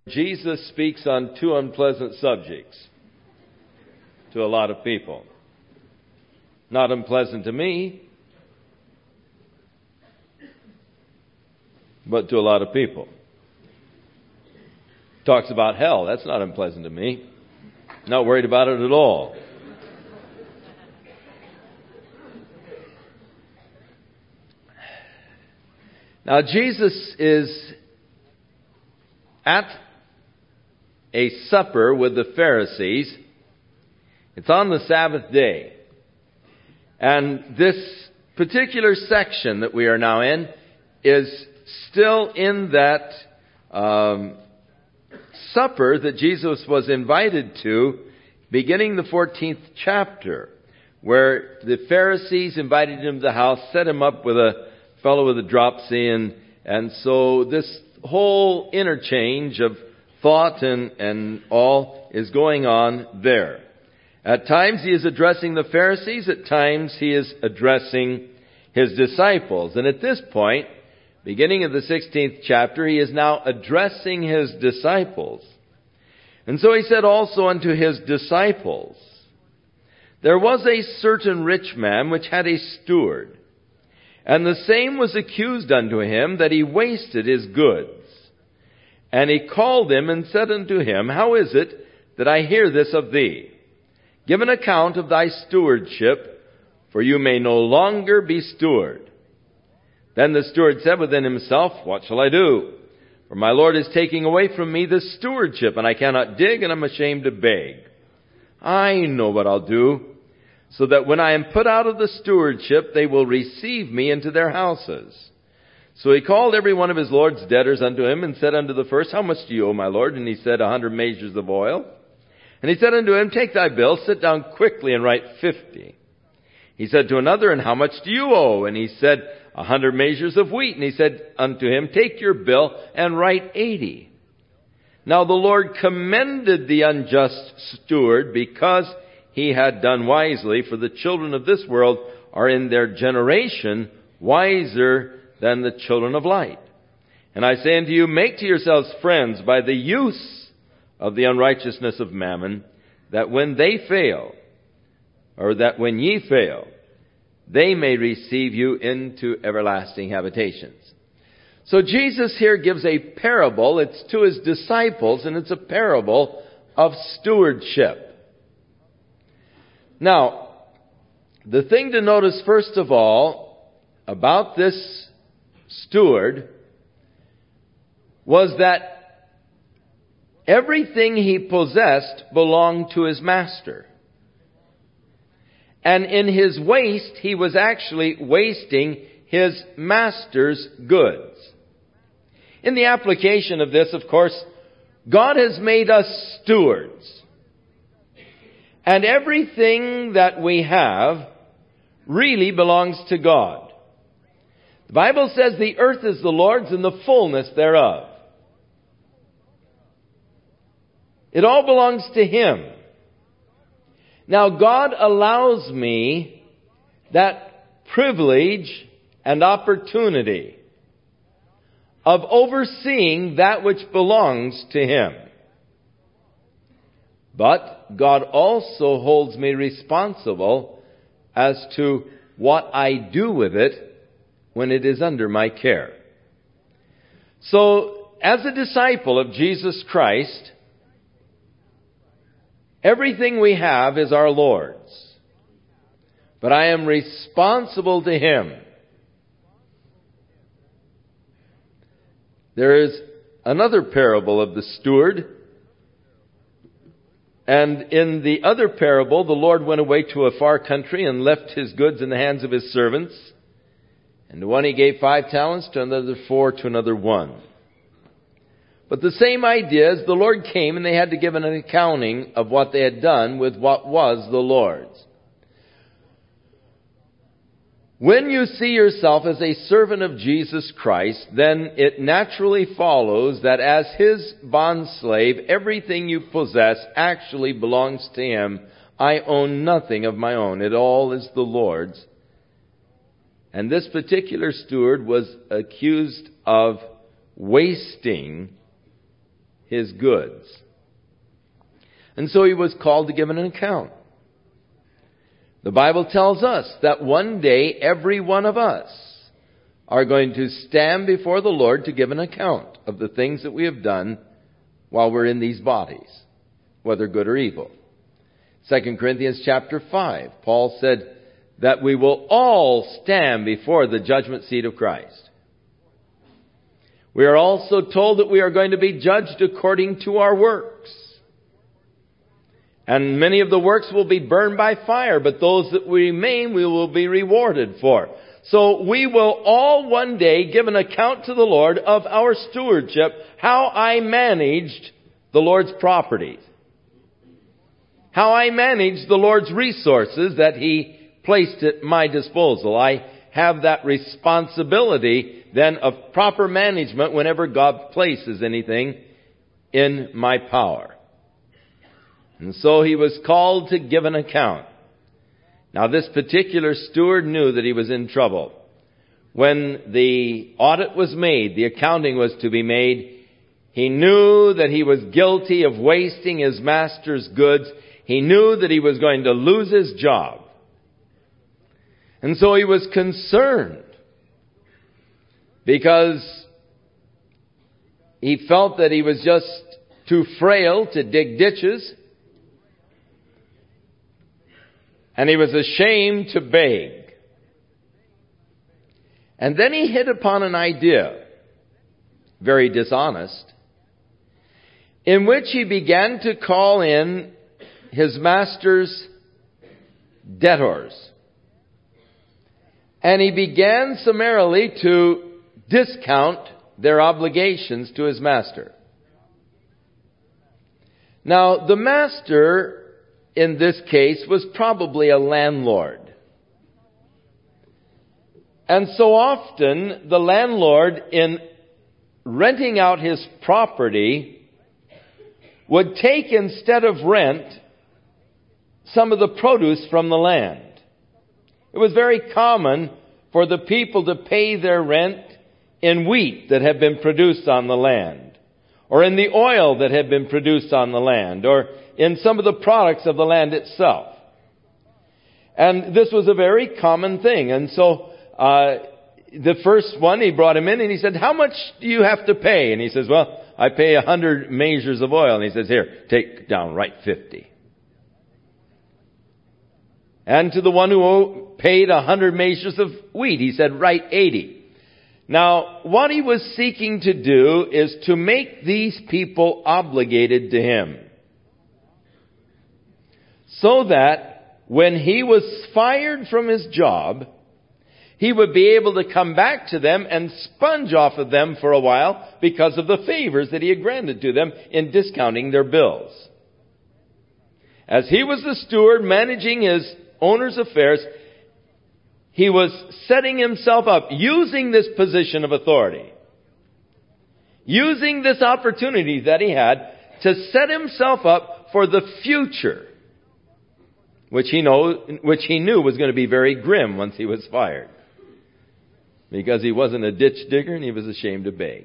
Jesus speaks on two unpleasant subjects to a lot of people. Not unpleasant to me, but to a lot of people. Talks about hell. That's not unpleasant to me. Not worried about it at all. Now, Jesus is at a supper with the Pharisees. It's on the Sabbath day. And this particular section that we are now in is still in that supper that Jesus was invited to, beginning the 14th chapter, where the Pharisees invited him to the house, set him up with a fellow with a dropsy, and so this whole interchange of thought and all is going on there. At times he is addressing the Pharisees, at times he is addressing his disciples. And at this point, beginning of the 16th chapter, he is now addressing his disciples. And so he said also unto his disciples, there was a certain rich man which had a steward, and the same was accused unto him that he wasted his goods. And he called him and said unto him, how is it that I hear this of thee? Give an account of thy stewardship, for you may no longer be steward. Then the steward said within himself, what shall I do? For my Lord is taking away from me the stewardship, and I cannot dig, and I'm ashamed to beg. I know what I'll do, so that when I am put out of the stewardship, they will receive me into their houses. So he called every one of his Lord's debtors unto him, and said unto the first, how much do you owe, my Lord? And he said, 100 measures of oil. And he said unto him, take thy bill, sit down quickly, and write 50. He said to another, and how much do you owe? And he said, 100 measures of wheat. And he said unto him, take your bill, and write 80. Now the Lord commended the unjust steward, because he had done wisely, for the children of this world are in their generation wiser than the children of light. And I say unto you, make to yourselves friends by the use of the unrighteousness of mammon, that when they fail, or that when ye fail, they may receive you into everlasting habitations. So Jesus here gives a parable. It's to his disciples, and it's a parable of stewardship. Now, the thing to notice first of all about this steward was that everything he possessed belonged to his master. And in his waste, he was actually wasting his master's goods. In the application of this, of course, God has made us stewards. And everything that we have really belongs to God. The Bible says the earth is the Lord's and the fullness thereof. It all belongs to Him. Now God allows me that privilege and opportunity of overseeing that which belongs to Him. But God also holds me responsible as to what I do with it when it is under my care. So, as a disciple of Jesus Christ, everything we have is our Lord's. But I am responsible to Him. There is another parable of the steward. And in the other parable, the Lord went away to a far country and left his goods in the hands of his servants. And to one he gave 5 talents, to another 4, to another 1. But the same idea is the Lord came and they had to give an accounting of what they had done with what was the Lord's. When you see yourself as a servant of Jesus Christ, then it naturally follows that as His bondslave, everything you possess actually belongs to Him. I own nothing of my own. It all is the Lord's. And this particular steward was accused of wasting his goods. And so he was called to give an account. The Bible tells us that one day every one of us are going to stand before the Lord to give an account of the things that we have done while we're in these bodies, whether good or evil. 2 Corinthians chapter 5, Paul said that we will all stand before the judgment seat of Christ. We are also told that we are going to be judged according to our works. And many of the works will be burned by fire, but those that remain we will be rewarded for. So we will all one day give an account to the Lord of our stewardship, how I managed the Lord's property, how I managed the Lord's resources that He placed at my disposal. I have that responsibility then of proper management whenever God places anything in my power. And so he was called to give an account. Now this particular steward knew that he was in trouble. When the audit was made, the accounting was to be made, he knew that he was guilty of wasting his master's goods. He knew that he was going to lose his job. And so he was concerned because he felt that he was just too frail to dig ditches. And he was ashamed to beg. And then he hit upon an idea, very dishonest, in which he began to call in his master's debtors. And he began summarily to discount their obligations to his master. Now, the master in this case was probably a landlord. And so often the landlord, in renting out his property, would take instead of rent some of the produce from the land. It was very common for the people to pay their rent in wheat that had been produced on the land, or in the oil that had been produced on the land, or in some of the products of the land itself. And this was a very common thing. And so the first one, he brought him in and he said, "How much do you have to pay?" And he says, "Well, I pay 100 measures of oil." And he says, "Here, take down, write 50. And to the one who paid 100 measures of wheat, he said, "Write 80. Now, what he was seeking to do is to make these people obligated to him, so that when he was fired from his job, he would be able to come back to them and sponge off of them for a while because of the favors that he had granted to them in discounting their bills. As he was the steward managing his owner's affairs, he was setting himself up, using this position of authority, using this opportunity that he had to set himself up for the future, which he knew was going to be very grim once he was fired, because he wasn't a ditch digger and he was ashamed to beg.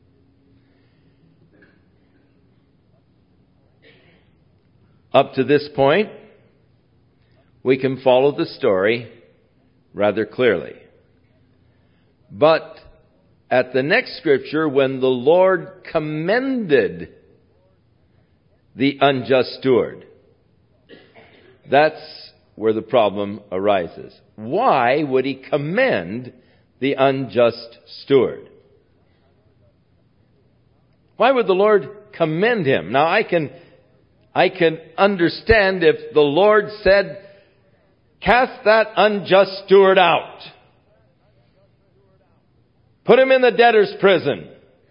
Up to this point, we can follow the story rather clearly. But at the next scripture, when the Lord commended the unjust steward, that's where the problem arises. Why would he commend the unjust steward? Why would the Lord commend him? Now I can understand if the Lord said, "Cast that unjust steward out. Put him in the debtor's prison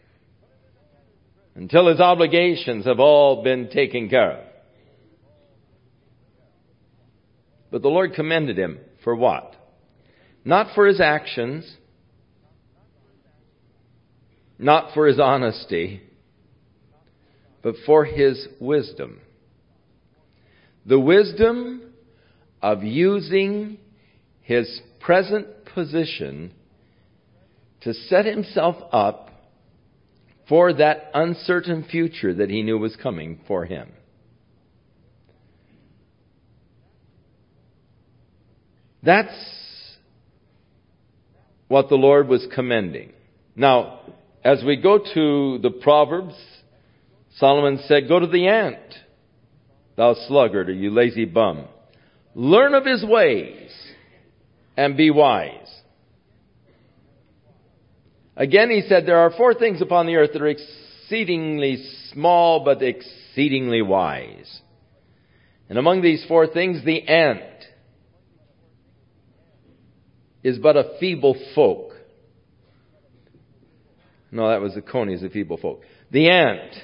until his obligations have all been taken care of." But the Lord commended him for what? Not for his actions, not for his honesty, but for his wisdom. The wisdom of using his present position to set himself up for that uncertain future that he knew was coming for him. That's what the Lord was commending. Now, as we go to the Proverbs, Solomon said, "Go to the ant, thou sluggard, or you lazy bum. Learn of his ways and be wise." Again, he said, there are 4 things upon the earth that are exceedingly small, but exceedingly wise. And among these 4 things, the ant is but a feeble folk. No, that was the coney is a feeble folk. The ant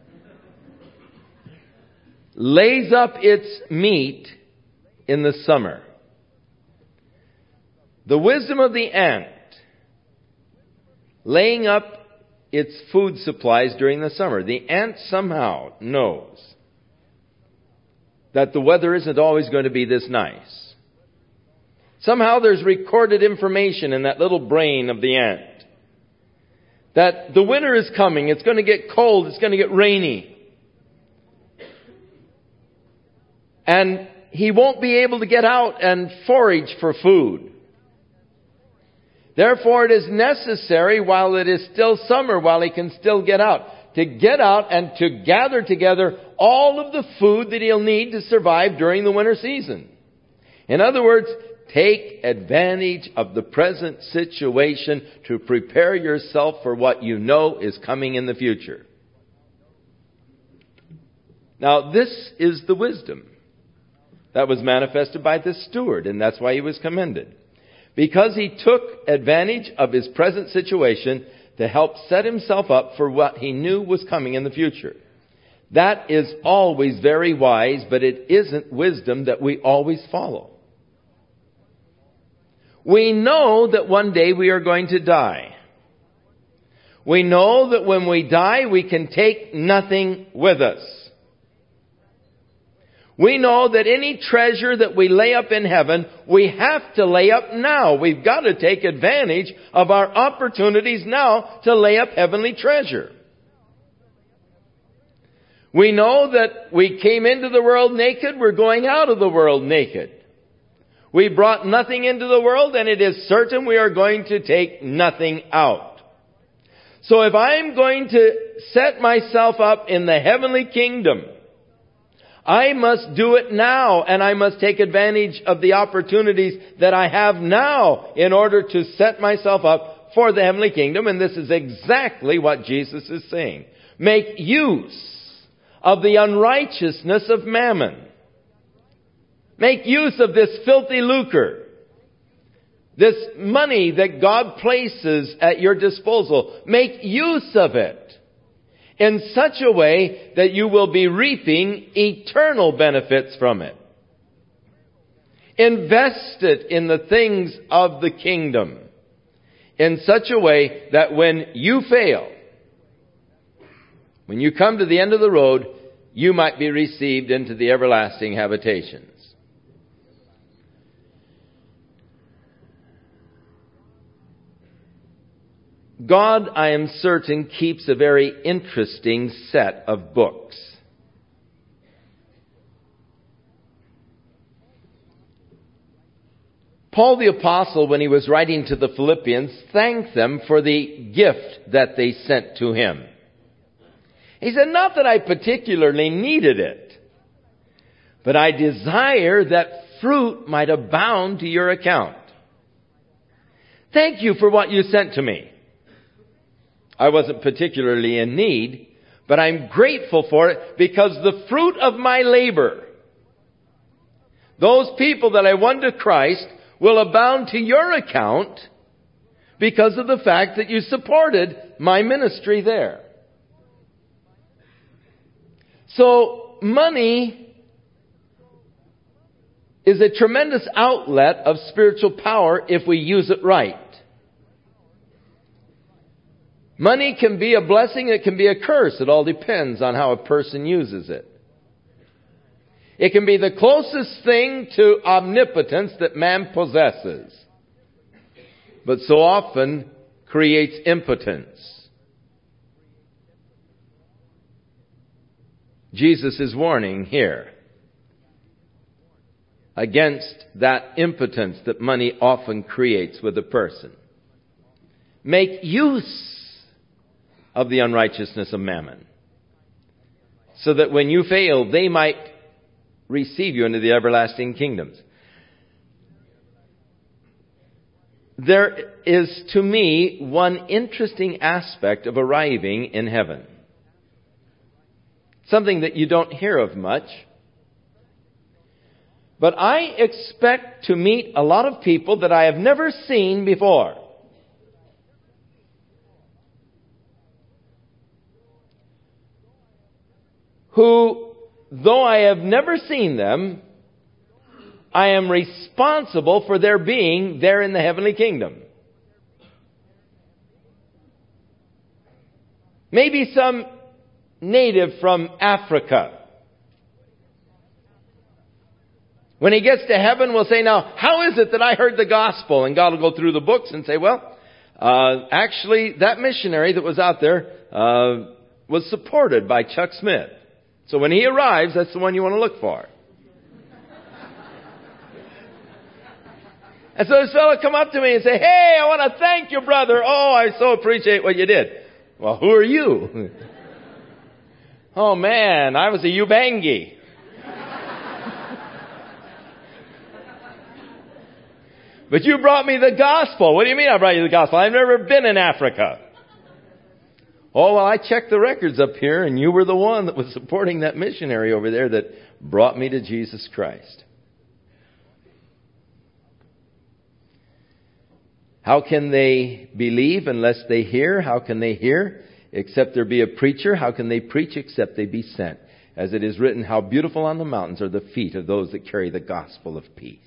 lays up its meat in the summer. The wisdom of the ant, laying up its food supplies during the summer. The ant somehow knows that the weather isn't always going to be this nice. Somehow there's recorded information in that little brain of the ant that the winter is coming, it's going to get cold, it's going to get rainy. And he won't be able to get out and forage for food. Therefore, it is necessary, while it is still summer, while he can still get out and to gather together all of the food that he'll need to survive during the winter season. In other words, take advantage of the present situation to prepare yourself for what you know is coming in the future. Now, this is the wisdom that was manifested by this steward, and that's why he was commended. Because he took advantage of his present situation to help set himself up for what he knew was coming in the future. That is always very wise, but it isn't wisdom that we always follow. We know that one day we are going to die. We know that when we die, we can take nothing with us. We know that any treasure that we lay up in heaven, we have to lay up now. We've got to take advantage of our opportunities now to lay up heavenly treasure. We know that we came into the world naked, we're going out of the world naked. We brought nothing into the world, and it is certain we are going to take nothing out. So if I'm going to set myself up in the heavenly kingdom, I must do it now, and I must take advantage of the opportunities that I have now in order to set myself up for the heavenly kingdom. And this is exactly what Jesus is saying. Make use of the unrighteousness of mammon. Make use of this filthy lucre. This money that God places at your disposal. Make use of it in such a way that you will be reaping eternal benefits from it. Invest it in the things of the kingdom in such a way that when you fail, when you come to the end of the road, you might be received into the everlasting habitations. God, I am certain, keeps a very interesting set of books. Paul the Apostle, when he was writing to the Philippians, thanked them for the gift that they sent to him. He said, not that I particularly needed it, but I desire that fruit might abound to your account. Thank you for what you sent to me. I wasn't particularly in need, but I'm grateful for it because the fruit of my labor, those people that I won to Christ, will abound to your account because of the fact that you supported my ministry there. So money is a tremendous outlet of spiritual power if we use it right. Money can be a blessing, it can be a curse. It all depends on how a person uses it. It can be the closest thing to omnipotence that man possesses, but so often creates impotence. Jesus is warning here against that impotence that money often creates with a person. Make use of the unrighteousness of mammon, so that when you fail, they might receive you into the everlasting kingdoms. There is, to me, one interesting aspect of arriving in heaven. Something that you don't hear of much. But I expect to meet a lot of people that I have never seen before. Who, though I have never seen them, I am responsible for their being there in the heavenly kingdom. Maybe some native from Africa. When he gets to heaven, will say, now, how is it that I heard the gospel? And God will go through the books and say, well, actually, that missionary that was out there was supported by Chuck Smith. So when he arrives, that's the one you want to look for. And so this fellow come up to me and say, hey, I want to thank you, brother. Oh, I so appreciate what you did. Well, who are you? Oh, man, I was a Ubangi. But you brought me the gospel. What do you mean I brought you the gospel? I've never been in Africa. Oh, well, I checked the records up here, and you were the one that was supporting that missionary over there that brought me to Jesus Christ. How can they believe unless they hear? How can they hear except there be a preacher? How can they preach except they be sent? As it is written, how beautiful on the mountains are the feet of those that carry the gospel of peace.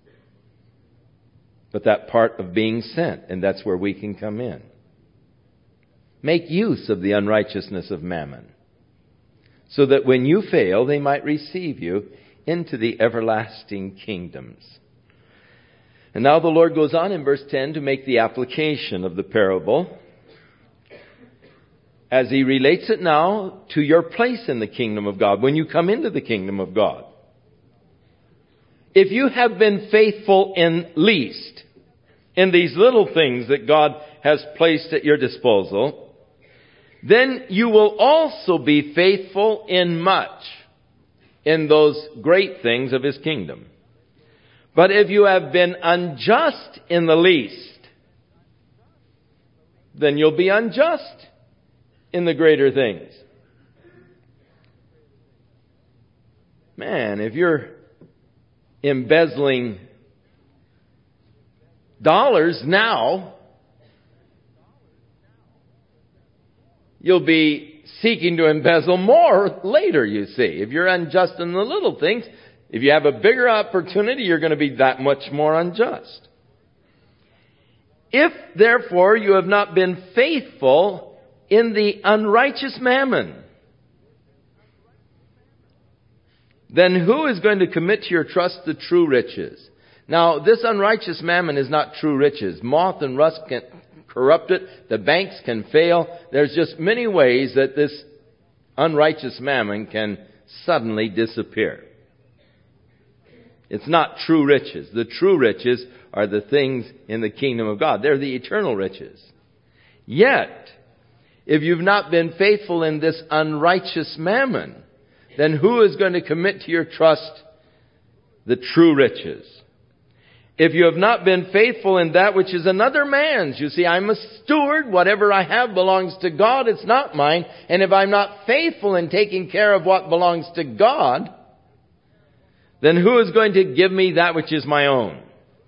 But that part of being sent, and that's where we can come in. Make use of the unrighteousness of mammon, so that when you fail, they might receive you into the everlasting kingdoms. And now the Lord goes on in verse 10 to make the application of the parable, as He relates it now to your place in the kingdom of God, when you come into the kingdom of God. If you have been faithful in least, in these little things that God has placed at your disposal, then you will also be faithful in much, in those great things of His kingdom. But if you have been unjust in the least, then you'll be unjust in the greater things. Man, if you're embezzling dollars now, you'll be seeking to embezzle more later, you see. If you're unjust in the little things, if you have a bigger opportunity, you're going to be that much more unjust. If, therefore, you have not been faithful in the unrighteous mammon, then who is going to commit to your trust the true riches? Now, this unrighteous mammon is not true riches. Moth and rust can corrupt it. The banks can fail. There's just many ways that this unrighteous mammon can suddenly disappear. It's not true riches. The true riches are the things in the kingdom of God. They're the eternal riches. Yet, if you've not been faithful in this unrighteous mammon, then who is going to commit to your trust the true riches? If you have not been faithful in that which is another man's, you see, I'm a steward. Whatever I have belongs to God. It's not mine. And if I'm not faithful in taking care of what belongs to God, then who is going to give me that which is my own?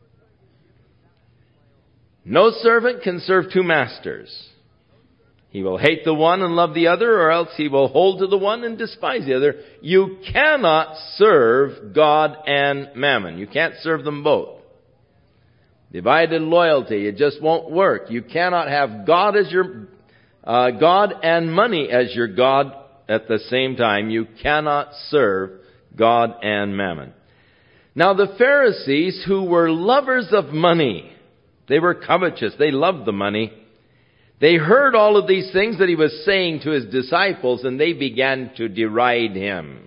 No servant can serve two masters. He will hate the one and love the other, or else he will hold to the one and despise the other. You cannot serve God and mammon. You can't serve them both. Divided loyalty, it just won't work. You cannot have God as your God and money as your God at the same time. You cannot serve God and mammon. Now the Pharisees, who were lovers of money, they were covetous, they loved the money. They heard all of these things that he was saying to his disciples, and they began to deride him.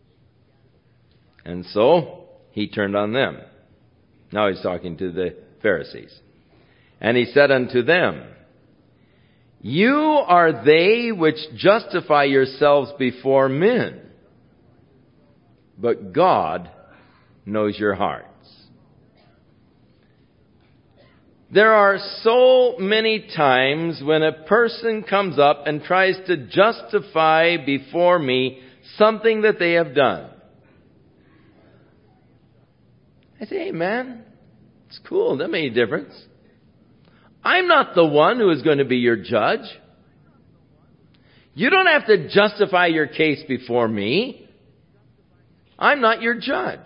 And so he turned on them. Now he's talking to the Pharisees. And he said unto them, You are they which justify yourselves before men, but God knows your hearts. There are so many times when a person comes up and tries to justify before me something that they have done. I say, hey man, it's cool, doesn't make any difference. I'm not the one who is going to be your judge. You don't have to justify your case before me. I'm not your judge.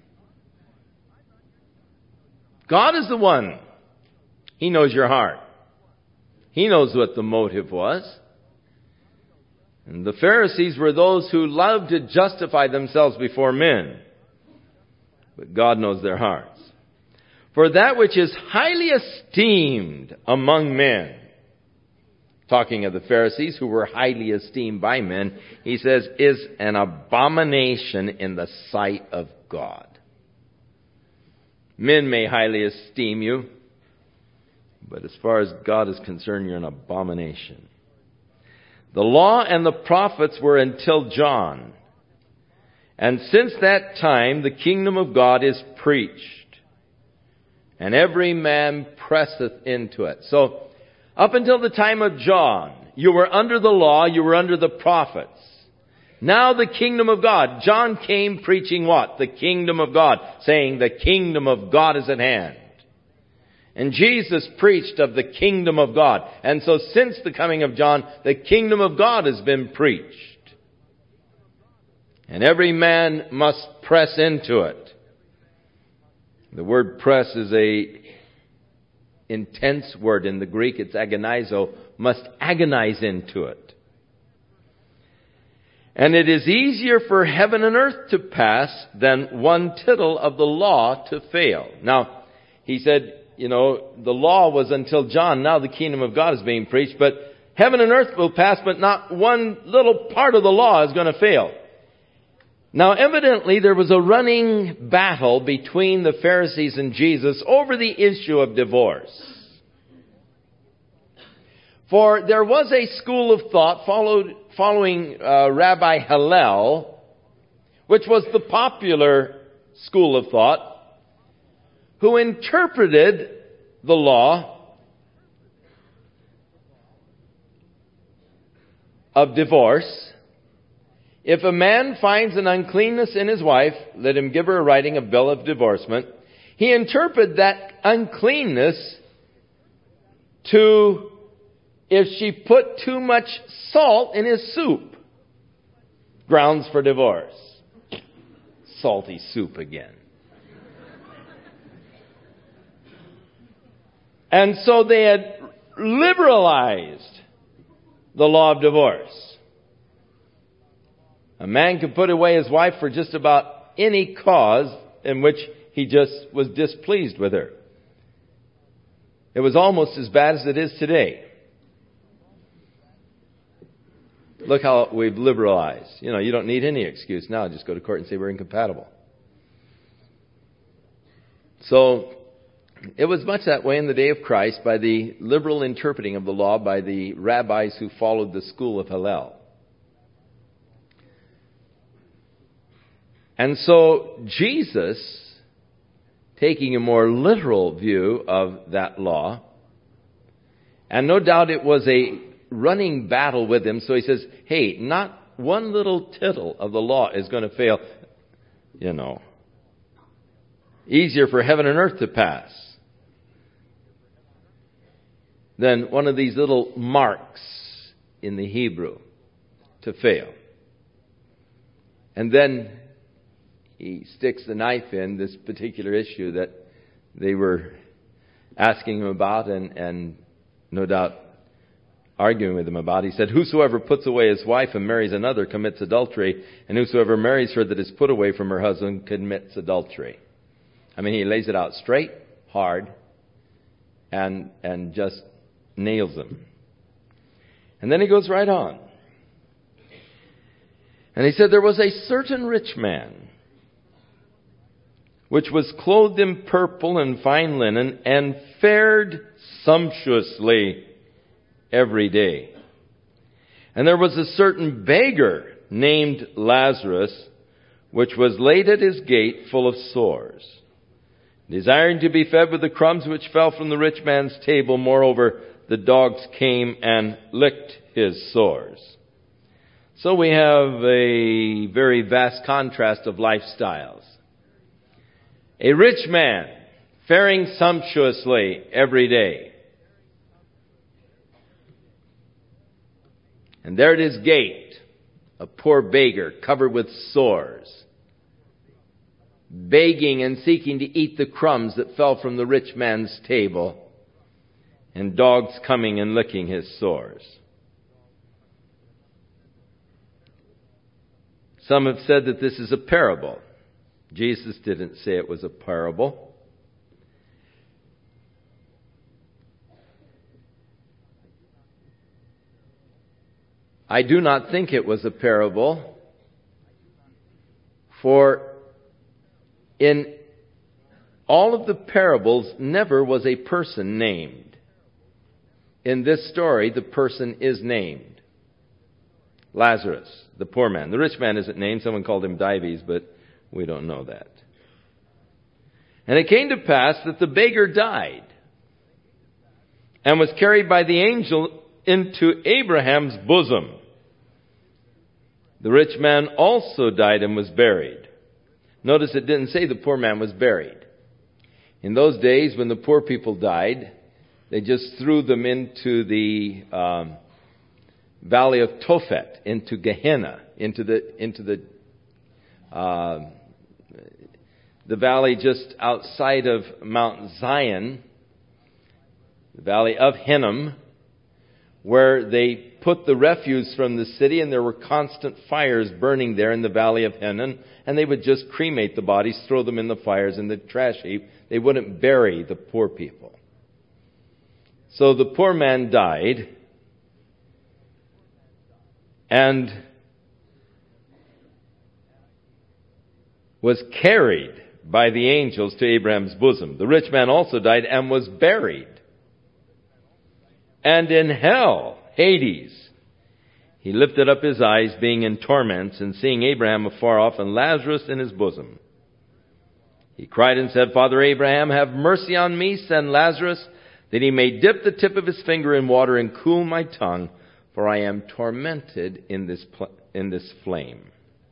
God is the one. He knows your heart. He knows what the motive was. And the Pharisees were those who loved to justify themselves before men. But God knows their hearts. For that which is highly esteemed among men, talking of the Pharisees who were highly esteemed by men, he says, is an abomination in the sight of God. Men may highly esteem you, but as far as God is concerned, you're an abomination. The law and the prophets were until John. And since that time, the kingdom of God is preached, and every man presseth into it. So, up until the time of John, you were under the law, you were under the prophets. Now the kingdom of God. John came preaching what? The kingdom of God, saying the kingdom of God is at hand. And Jesus preached of the kingdom of God. And so since the coming of John, the kingdom of God has been preached. And every man must press into it. The word press is a intense word. In the Greek, it's agonizo. Must agonize into it. And it is easier for heaven and earth to pass than one tittle of the law to fail. Now, he said, the law was until John. Now the kingdom of God is being preached. But heaven and earth will pass, but not one little part of the law is going to fail. Now evidently there was a running battle between the Pharisees and Jesus over the issue of divorce. For there was a school of thought following Rabbi Hillel, which was the popular school of thought, who interpreted the law of divorce. If a man finds an uncleanness in his wife, let him give her a writing, a bill of divorcement. He interpreted that uncleanness to if she put too much salt in his soup. Grounds for divorce. Salty soup again. And so they had liberalized the law of divorce. A man could put away his wife for just about any cause in which he just was displeased with her. It was almost as bad as it is today. Look how we've liberalized. You don't need any excuse now. Just go to court and say we're incompatible. So, it was much that way in the day of Christ by the liberal interpreting of the law by the rabbis who followed the school of Hillel. And so Jesus, taking a more literal view of that law, and no doubt it was a running battle with him, so he says, hey, not one little tittle of the law is going to fail. Easier for heaven and earth to pass than one of these little marks in the Hebrew to fail. And then he sticks the knife in this particular issue that they were asking him about and no doubt arguing with him about. He said, whosoever puts away his wife and marries another commits adultery, and whosoever marries her that is put away from her husband commits adultery. He lays it out straight, hard, and just nails them. And then he goes right on. And he said, there was a certain rich man, which was clothed in purple and fine linen, and fared sumptuously every day. And there was a certain beggar named Lazarus, which was laid at his gate full of sores, desiring to be fed with the crumbs which fell from the rich man's table. Moreover, the dogs came and licked his sores. So we have a very vast contrast of lifestyles. A rich man faring sumptuously every day. And there at his gate, a poor beggar covered with sores, begging and seeking to eat the crumbs that fell from the rich man's table, and dogs coming and licking his sores. Some have said that this is a parable. Jesus didn't say it was a parable. I do not think it was a parable, for in all of the parables, never was a person named. In this story, the person is named. Lazarus, the poor man. The rich man isn't named. Someone called him Dives, but we don't know that. And it came to pass that the beggar died and was carried by the angel into Abraham's bosom. The rich man also died and was buried. Notice it didn't say the poor man was buried. In those days, when the poor people died, they just threw them into the valley of Tophet, into Gehenna, into the valley just outside of Mount Zion, the valley of Hinnom, where they put the refuse from the city, and there were constant fires burning there in the valley of Hinnom, and they would just cremate the bodies, throw them in the fires in the trash heap. They wouldn't bury the poor people. So the poor man died, and was carried by the angels to Abraham's bosom. The rich man also died and was buried. And in hell, Hades, he lifted up his eyes, being in torments, and seeing Abraham afar off and Lazarus in his bosom. He cried and said, Father Abraham, have mercy on me, send Lazarus, that he may dip the tip of his finger in water and cool my tongue, for I am tormented in this flame.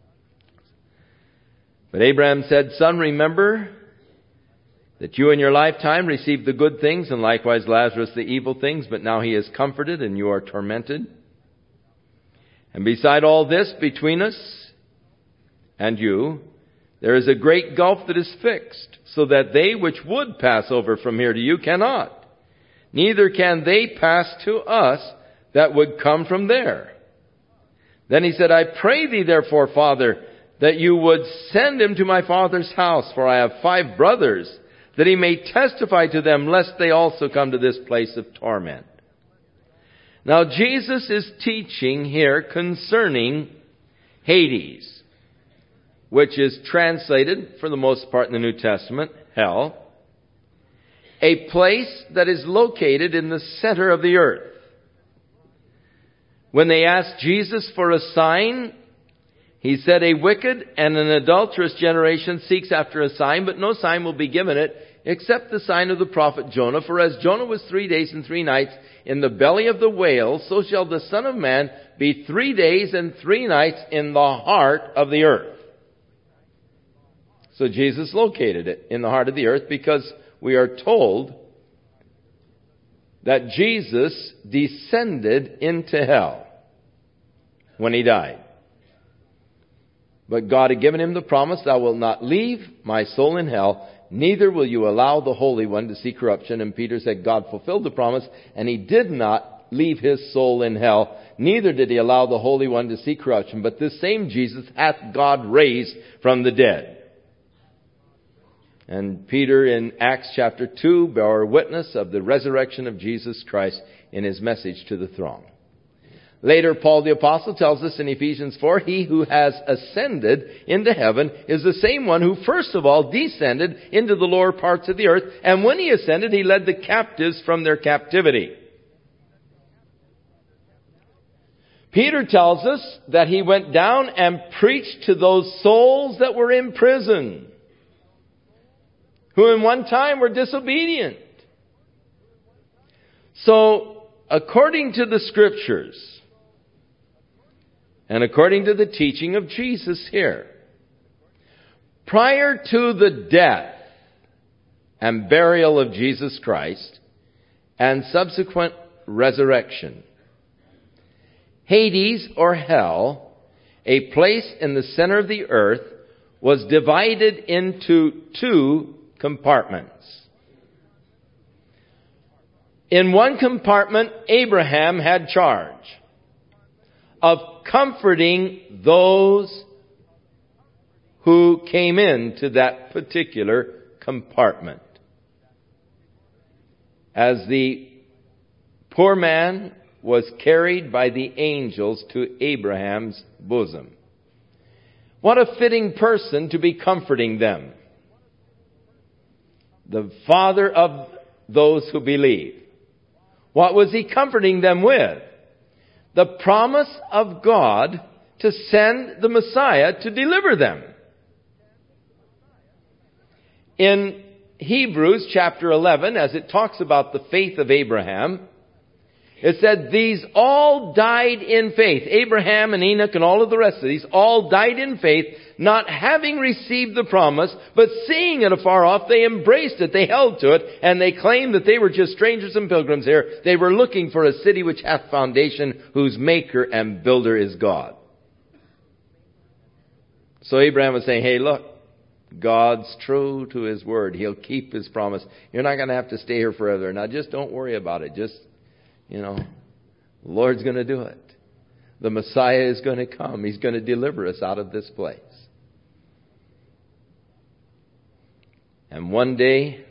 But Abraham said, Son, remember that you in your lifetime received the good things, and likewise Lazarus the evil things, but now he is comforted and you are tormented. And beside all this, between us and you, there is a great gulf that is fixed, so that they which would pass over from here to you cannot. Neither can they pass to us that would come from there. Then he said, I pray thee therefore, Father, that you would send him to my father's house, for I have 5 brothers, that he may testify to them, lest they also come to this place of torment. Now Jesus is teaching here concerning Hades, which is translated, for the most part in the New Testament, hell, a place that is located in the center of the earth. When they asked Jesus for a sign, he said, a wicked and an adulterous generation seeks after a sign, but no sign will be given it, except the sign of the prophet Jonah. For as Jonah was 3 days and 3 nights in the belly of the whale, so shall the Son of Man be 3 days and 3 nights in the heart of the earth. So Jesus located it in the heart of the earth, because we are told that Jesus descended into hell when he died. But God had given him the promise, thou wilt not leave my soul in hell, neither will you allow the Holy One to see corruption. And Peter said God fulfilled the promise, and he did not leave his soul in hell, neither did he allow the Holy One to see corruption. But this same Jesus hath God raised from the dead. And Peter in Acts chapter 2 bore witness of the resurrection of Jesus Christ in his message to the throng. Later, Paul the Apostle tells us in Ephesians 4, he who has ascended into heaven is the same one who first of all descended into the lower parts of the earth. And when he ascended, he led the captives from their captivity. Peter tells us that he went down and preached to those souls that were in prison, who in one time were disobedient. So, according to the Scriptures, and according to the teaching of Jesus here, prior to the death and burial of Jesus Christ and subsequent resurrection, Hades, or hell, a place in the center of the earth, was divided into two compartments. In one compartment, Abraham had charge of comforting those who came into that particular compartment. As the poor man was carried by the angels to Abraham's bosom. What a fitting person to be comforting them. The Father of those who believe. What was he comforting them with? The promise of God to send the Messiah to deliver them. In Hebrews chapter 11, as it talks about the faith of Abraham, it said, these all died in faith. Abraham and Enoch and all of the rest of these all died in faith, not having received the promise, but seeing it afar off, they embraced it, they held to it, and they claimed that they were just strangers and pilgrims here. They were looking for a city which hath foundation, whose maker and builder is God. So Abraham was saying, hey, look, God's true to His word. He'll keep His promise. You're not going to have to stay here forever. Now just don't worry about it. Just, the Lord's going to do it. The Messiah is going to come. He's going to deliver us out of this place. And one day,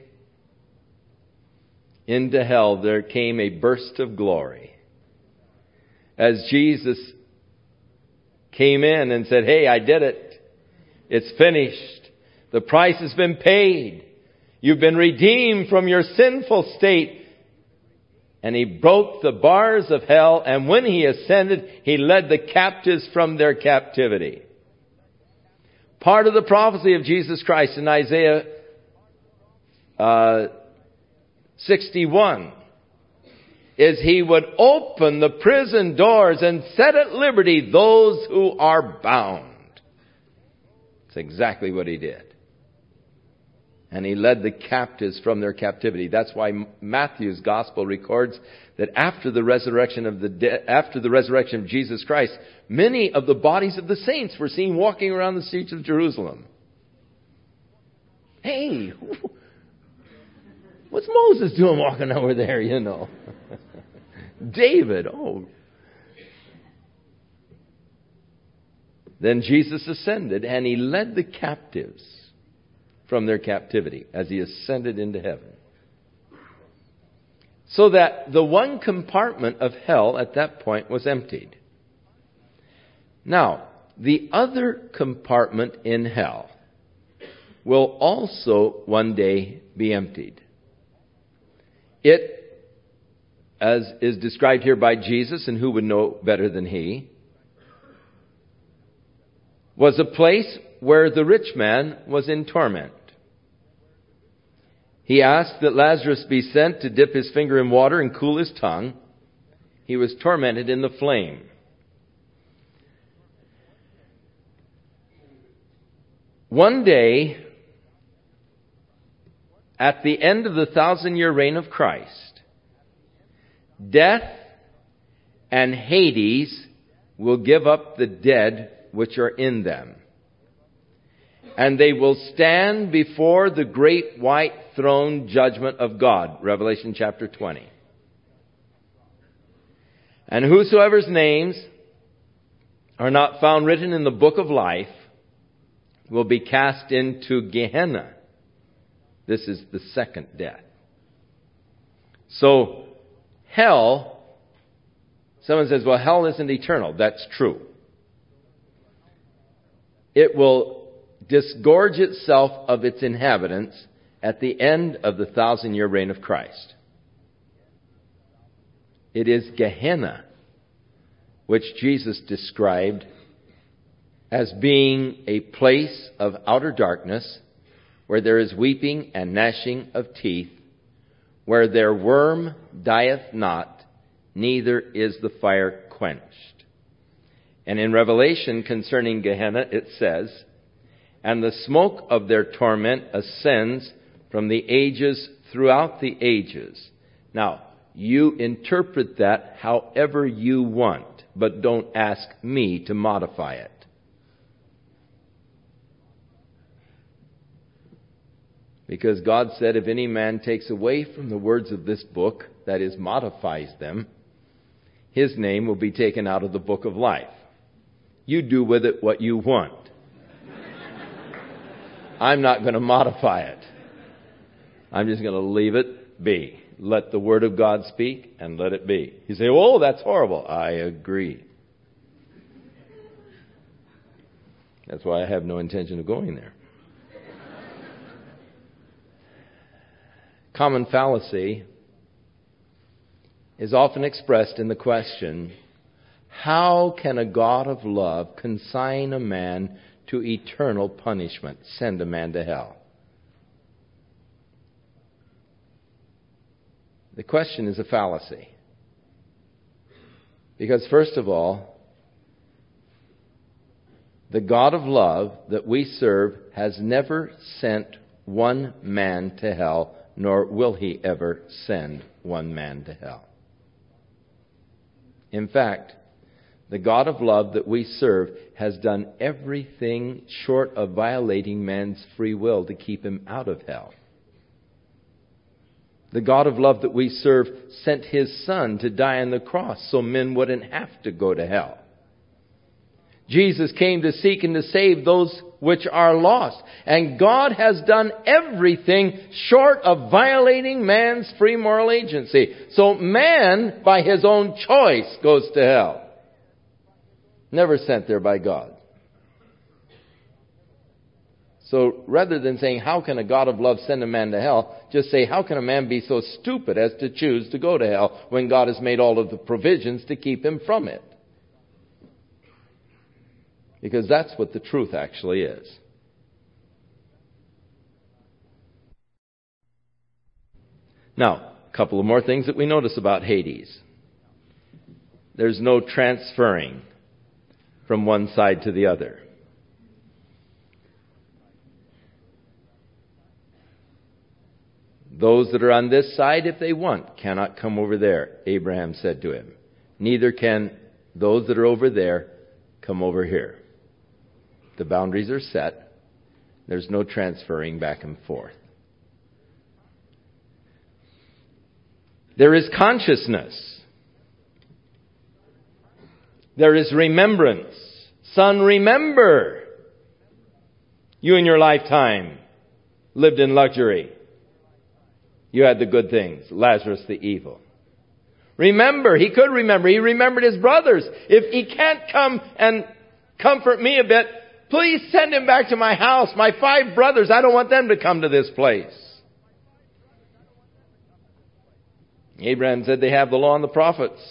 into hell there came a burst of glory. As Jesus came in and said, hey, I did it. It's finished. The price has been paid. You've been redeemed from your sinful state. And He broke the bars of hell, and when He ascended, He led the captives from their captivity. Part of the prophecy of Jesus Christ in Isaiah 61 is He would open the prison doors and set at liberty those who are bound. That's exactly what He did. And He led the captives from their captivity. That's why Matthew's gospel records that after the resurrection of Jesus Christ, many of the bodies of the saints were seen walking around the streets of Jerusalem. Hey, what's Moses doing walking over there, David, Then Jesus ascended and He led the captives from their captivity as He ascended into heaven. So that the one compartment of hell at that point was emptied. Now, the other compartment in hell will also one day be emptied. It, as is described here by Jesus, and who would know better than He, was a place where the rich man was in torment. He asked that Lazarus be sent to dip his finger in water and cool his tongue. He was tormented in the flame. One day, at the end of the 1,000-year reign of Christ, death and Hades will give up the dead which are in them. And they will stand before the great white throne judgment of God. Revelation chapter 20. And whosoever's names are not found written in the book of life will be cast into Gehenna. This is the second death. So, hell, Someone says, well, hell isn't eternal. That's true. It will disgorge itself of its inhabitants at the end of the 1,000-year reign of Christ. It is Gehenna, which Jesus described as being a place of outer darkness, where there is weeping and gnashing of teeth, where their worm dieth not, neither is the fire quenched. And in Revelation concerning Gehenna it says, and the smoke of their torment ascends from the ages throughout the ages. Now, you interpret that however you want, but don't ask me to modify it. Because God said, if any man takes away from the words of this book, that is, modifies them, his name will be taken out of the book of life. You do with it what you want. I'm not going to modify it. I'm just going to leave it be. Let the Word of God speak and let it be. You say, oh, that's horrible. I agree. That's why I have no intention of going there. Common fallacy is often expressed in the question, how can a God of love consign a man to eternal punishment, send a man to hell? The question is a fallacy. Because first of all, the God of love that we serve has never sent one man to hell, nor will he ever send one man to hell. In fact, the God of love that we serve has done everything short of violating man's free will to keep him out of hell. The God of love that we serve sent his Son to die on the cross so men wouldn't have to go to hell. Jesus came to seek and to save those which are lost. And God has done everything short of violating man's free moral agency. So man, by his own choice, goes to hell. Never sent there by God. So rather than saying, how can a God of love send a man to hell? Just say, how can a man be so stupid as to choose to go to hell when God has made all of the provisions to keep him from it? Because that's what the truth actually is. Now, a couple of more things that we notice about Hades. There's no transferring from one side to the other. Those that are on this side, if they want, cannot come over there, Abraham said to him. Neither can those that are over there come over here. The boundaries are set. There's no transferring back and forth. There is consciousness. There is remembrance. Son, remember. You in your lifetime lived in luxury. You had the good things. Lazarus the evil. Remember. He could remember. He remembered his brothers. If he can't come and comfort me a bit, please send him back to my house. My 5 brothers, I don't want them to come to this place. Abraham said they have the law and the prophets.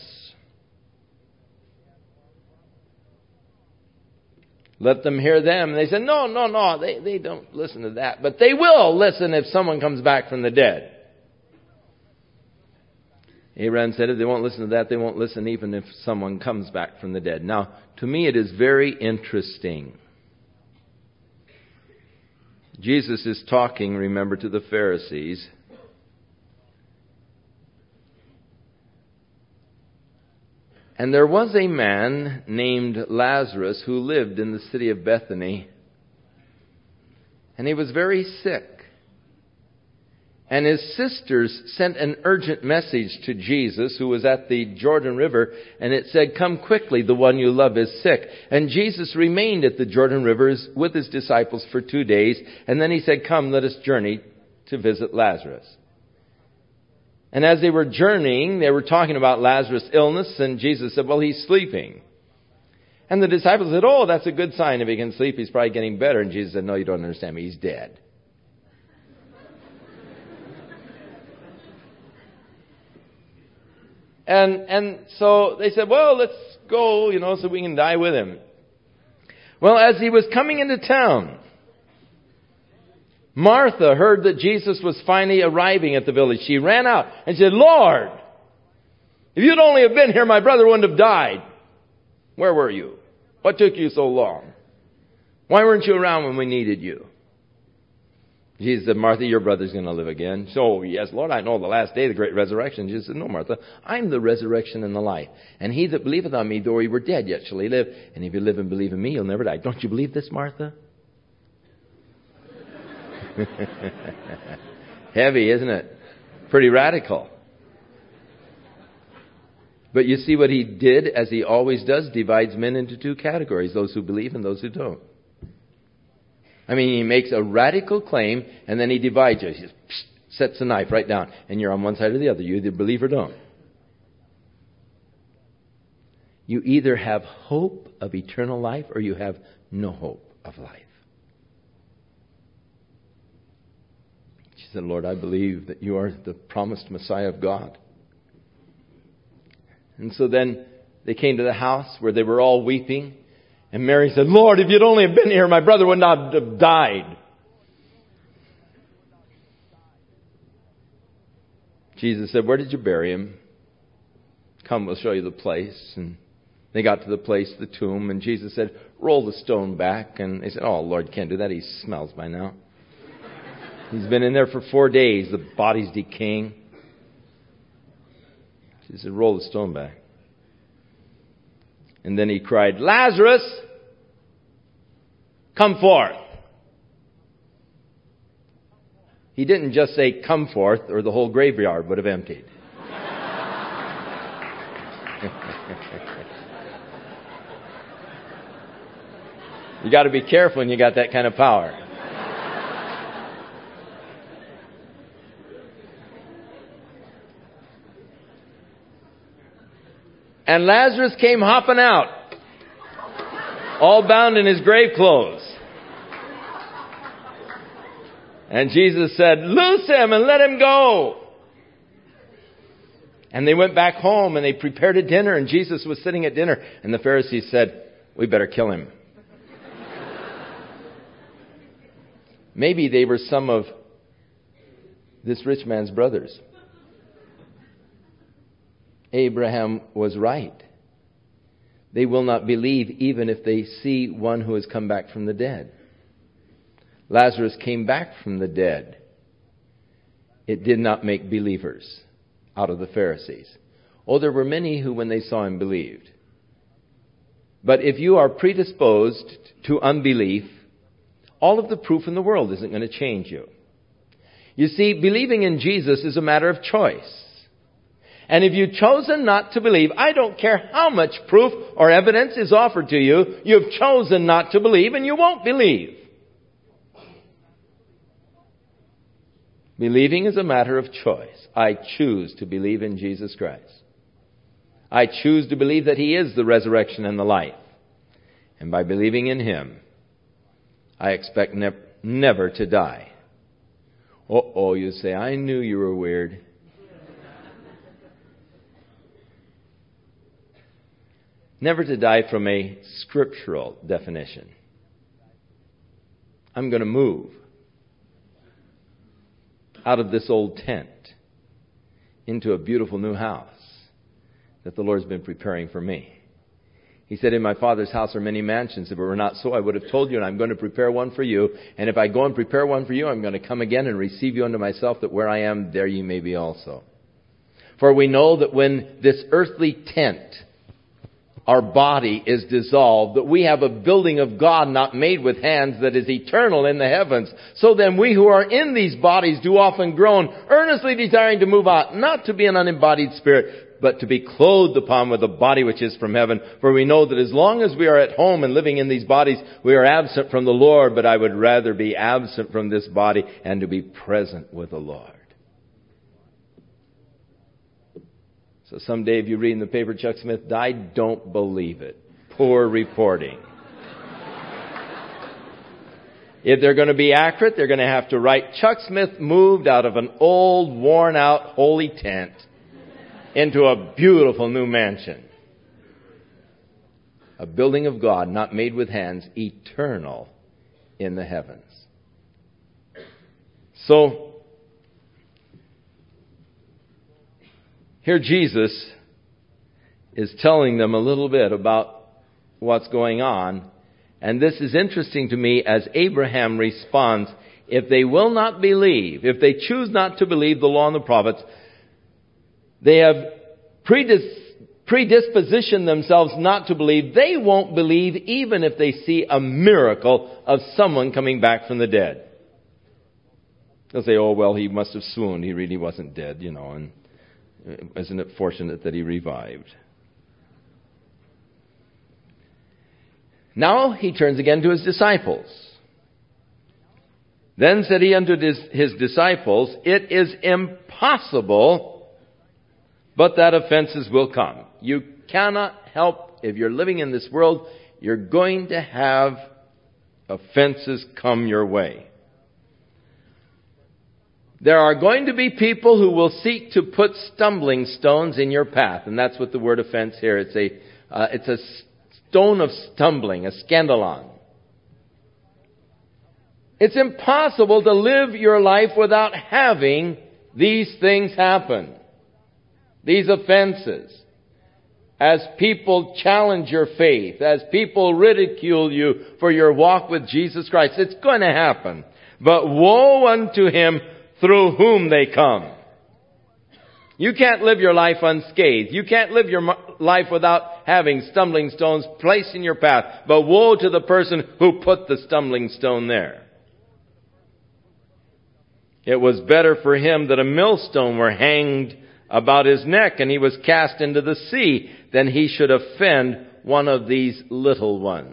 Let them hear them. And they said, no. They don't listen to that. But they will listen if someone comes back from the dead. Abraham said if they won't listen to that, they won't listen even if someone comes back from the dead. Now, to me it is very interesting. Jesus is talking, remember, to the Pharisees. And there was a man named Lazarus who lived in the city of Bethany. And he was very sick. And his sisters sent an urgent message to Jesus, who was at the Jordan River, and it said, come quickly, the one you love is sick. And Jesus remained at the Jordan River with his disciples for 2 days, and then he said, come, let us journey to visit Lazarus. And as they were journeying, they were talking about Lazarus' illness, and Jesus said, well, he's sleeping. And the disciples said, oh, that's a good sign. If he can sleep, he's probably getting better. And Jesus said, no, you don't understand me. He's dead. And so they said, well, let's go, so we can die with him. Well, as he was coming into town, Martha heard that Jesus was finally arriving at the village. She ran out and said, Lord, if you'd only have been here, my brother wouldn't have died. Where were you? What took you so long? Why weren't you around when we needed you? Jesus said, Martha, your brother's going to live again. So, yes, Lord, I know the last day, the great resurrection. Jesus said, no, Martha, I'm the resurrection and the life. And he that believeth on me, though he were dead, yet shall he live. And if you live and believe in me, you'll never die. Don't you believe this, Martha? Heavy, isn't it? Pretty radical. But you see what he did, as he always does, divides men into two categories, those who believe and those who don't. I mean, he makes a radical claim, and then he divides you. He just sets the knife right down, and you're on one side or the other. You either believe or don't. You either have hope of eternal life, or you have no hope of life. She said, Lord, I believe that you are the promised Messiah of God. And so then they came to the house where they were all weeping. And Mary said, Lord, if you'd only have been here, my brother would not have died. Jesus said, where did you bury him? Come, we'll show you the place. And they got to the place, the tomb, and Jesus said, roll the stone back. And they said, oh, Lord, can't do that. He smells by now. He's been in there for 4 days. The body's decaying. Jesus said, roll the stone back. And then he cried, Lazarus, come forth. He didn't just say, come forth, or the whole graveyard would have emptied. You got to be careful when you got that kind of power. And Lazarus came hopping out, all bound in his grave clothes. And Jesus said, loose him and let him go. And they went back home and they prepared a dinner, and Jesus was sitting at dinner. And the Pharisees said, we better kill him. Maybe they were some of this rich man's brothers. Abraham was right. They will not believe even if they see one who has come back from the dead. Lazarus came back from the dead. It did not make believers out of the Pharisees. Oh, there were many who, when they saw him, believed. But if you are predisposed to unbelief, all of the proof in the world isn't going to change you. You see, believing in Jesus is a matter of choice. And if you've chosen not to believe, I don't care how much proof or evidence is offered to you, you've chosen not to believe and you won't believe. Believing is a matter of choice. I choose to believe in Jesus Christ. I choose to believe that He is the resurrection and the life. And by believing in Him, I expect never to die. Oh, you say, I knew you were weird. Never to die from a scriptural definition. I'm going to move out of this old tent into a beautiful new house that the Lord's been preparing for me. He said, in my Father's house are many mansions. If it were not so, I would have told you, and I'm going to prepare one for you. And if I go and prepare one for you, I'm going to come again and receive you unto myself, that where I am, there you may be also. For we know that when this earthly tent, our body, is dissolved, that we have a building of God not made with hands that is eternal in the heavens. So then we who are in these bodies do often groan, earnestly desiring to move out, not to be an unembodied spirit, but to be clothed upon with a body which is from heaven. For we know that as long as we are at home and living in these bodies, we are absent from the Lord, but I would rather be absent from this body and to be present with the Lord. So someday if you read in the paper Chuck Smith died, don't believe it. Poor reporting. If they're going to be accurate, they're going to have to write, Chuck Smith moved out of an old, worn-out, holy tent into a beautiful new mansion. A building of God, not made with hands, eternal in the heavens. So, here Jesus is telling them a little bit about what's going on. And this is interesting to me as Abraham responds, if they will not believe, if they choose not to believe the law and the prophets, they have predispositioned themselves not to believe. They won't believe even if they see a miracle of someone coming back from the dead. They'll say, oh, well, he must have swooned. He really wasn't dead, and isn't it fortunate that he revived? Now he turns again to his disciples. Then said he unto his disciples, it is impossible, but that offenses will come. You cannot help, if you're living in this world, you're going to have offenses come your way. There are going to be people who will seek to put stumbling stones in your path. And that's what the word offense here. It's a stone of stumbling, a scandalon. It's impossible to live your life without having these things happen. These offenses. As people challenge your faith, as people ridicule you for your walk with Jesus Christ, it's going to happen. But woe unto him through whom they come. You can't live your life unscathed. You can't live your life without having stumbling stones placed in your path. But woe to the person who put the stumbling stone there. It was better for him that a millstone were hanged about his neck and he was cast into the sea than he should offend one of these little ones.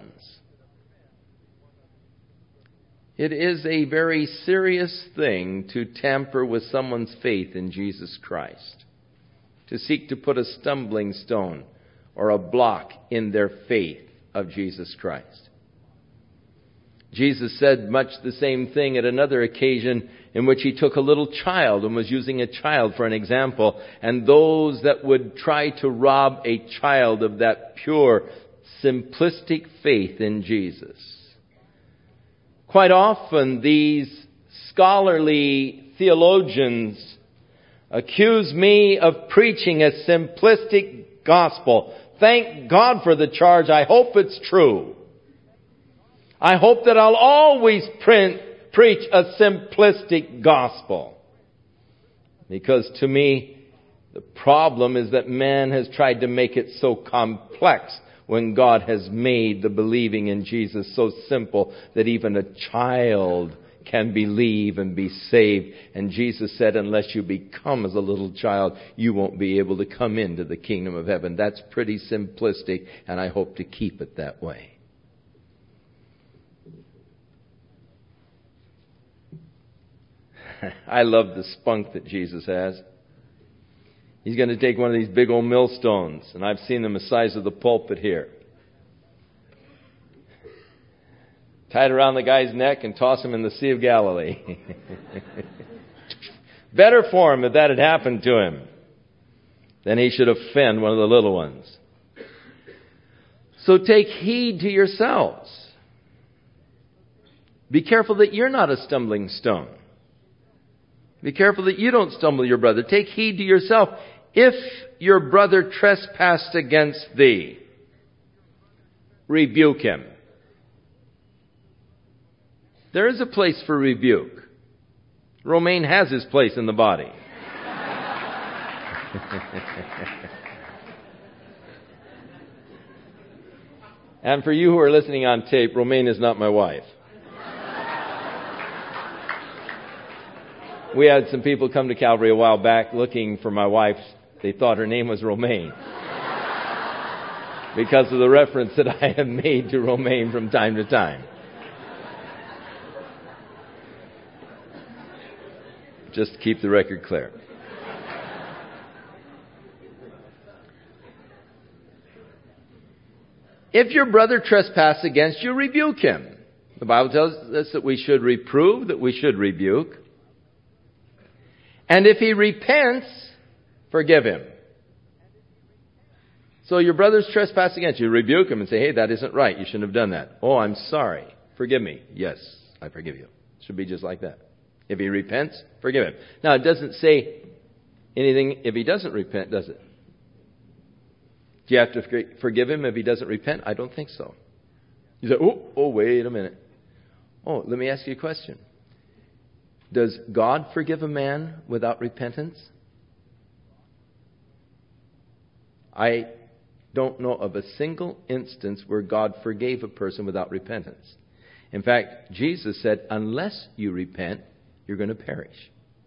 It is a very serious thing to tamper with someone's faith in Jesus Christ. To seek to put a stumbling stone or a block in their faith of Jesus Christ. Jesus said much the same thing at another occasion in which he took a little child and was using a child for an example. And those that would try to rob a child of that pure, simplistic faith in Jesus. Quite often these scholarly theologians accuse me of preaching a simplistic gospel. Thank God for the charge. I hope it's true. I hope that I'll always preach a simplistic gospel. Because to me, the problem is that man has tried to make it so complex when God has made the believing in Jesus so simple that even a child can believe and be saved. And Jesus said, unless you become as a little child, you won't be able to come into the kingdom of heaven. That's pretty simplistic, and I hope to keep it that way. I love the spunk that Jesus has. He's going to take one of these big old millstones, and I've seen them the size of the pulpit here. Tie it around the guy's neck and toss him in the Sea of Galilee. Better for him if that had happened to him than he should offend one of the little ones. So take heed to yourselves. Be careful that you're not a stumbling stone. Be careful that you don't stumble your brother. Take heed to yourself. If your brother trespassed against thee, rebuke him. There is a place for rebuke. Romaine has his place in the body. And for you who are listening on tape, Romaine is not my wife. We had some people come to Calvary a while back looking for my wife. They thought her name was Romaine. Because of the reference that I have made to Romaine from time to time. Just to keep the record clear. If your brother trespass against you, rebuke him. The Bible tells us that we should reprove, that we should rebuke. And if he repents, forgive him. So your brother's trespass against you, rebuke him and say, hey, that isn't right. You shouldn't have done that. Oh, I'm sorry. Forgive me. Yes, I forgive you. It should be just like that. If he repents, forgive him. Now, it doesn't say anything if he doesn't repent, does it? Do you have to forgive him if he doesn't repent? I don't think so. You say, oh, wait a minute. Oh, let me ask you a question. Does God forgive a man without repentance? I don't know of a single instance where God forgave a person without repentance. In fact, Jesus said, unless you repent, you're going to perish.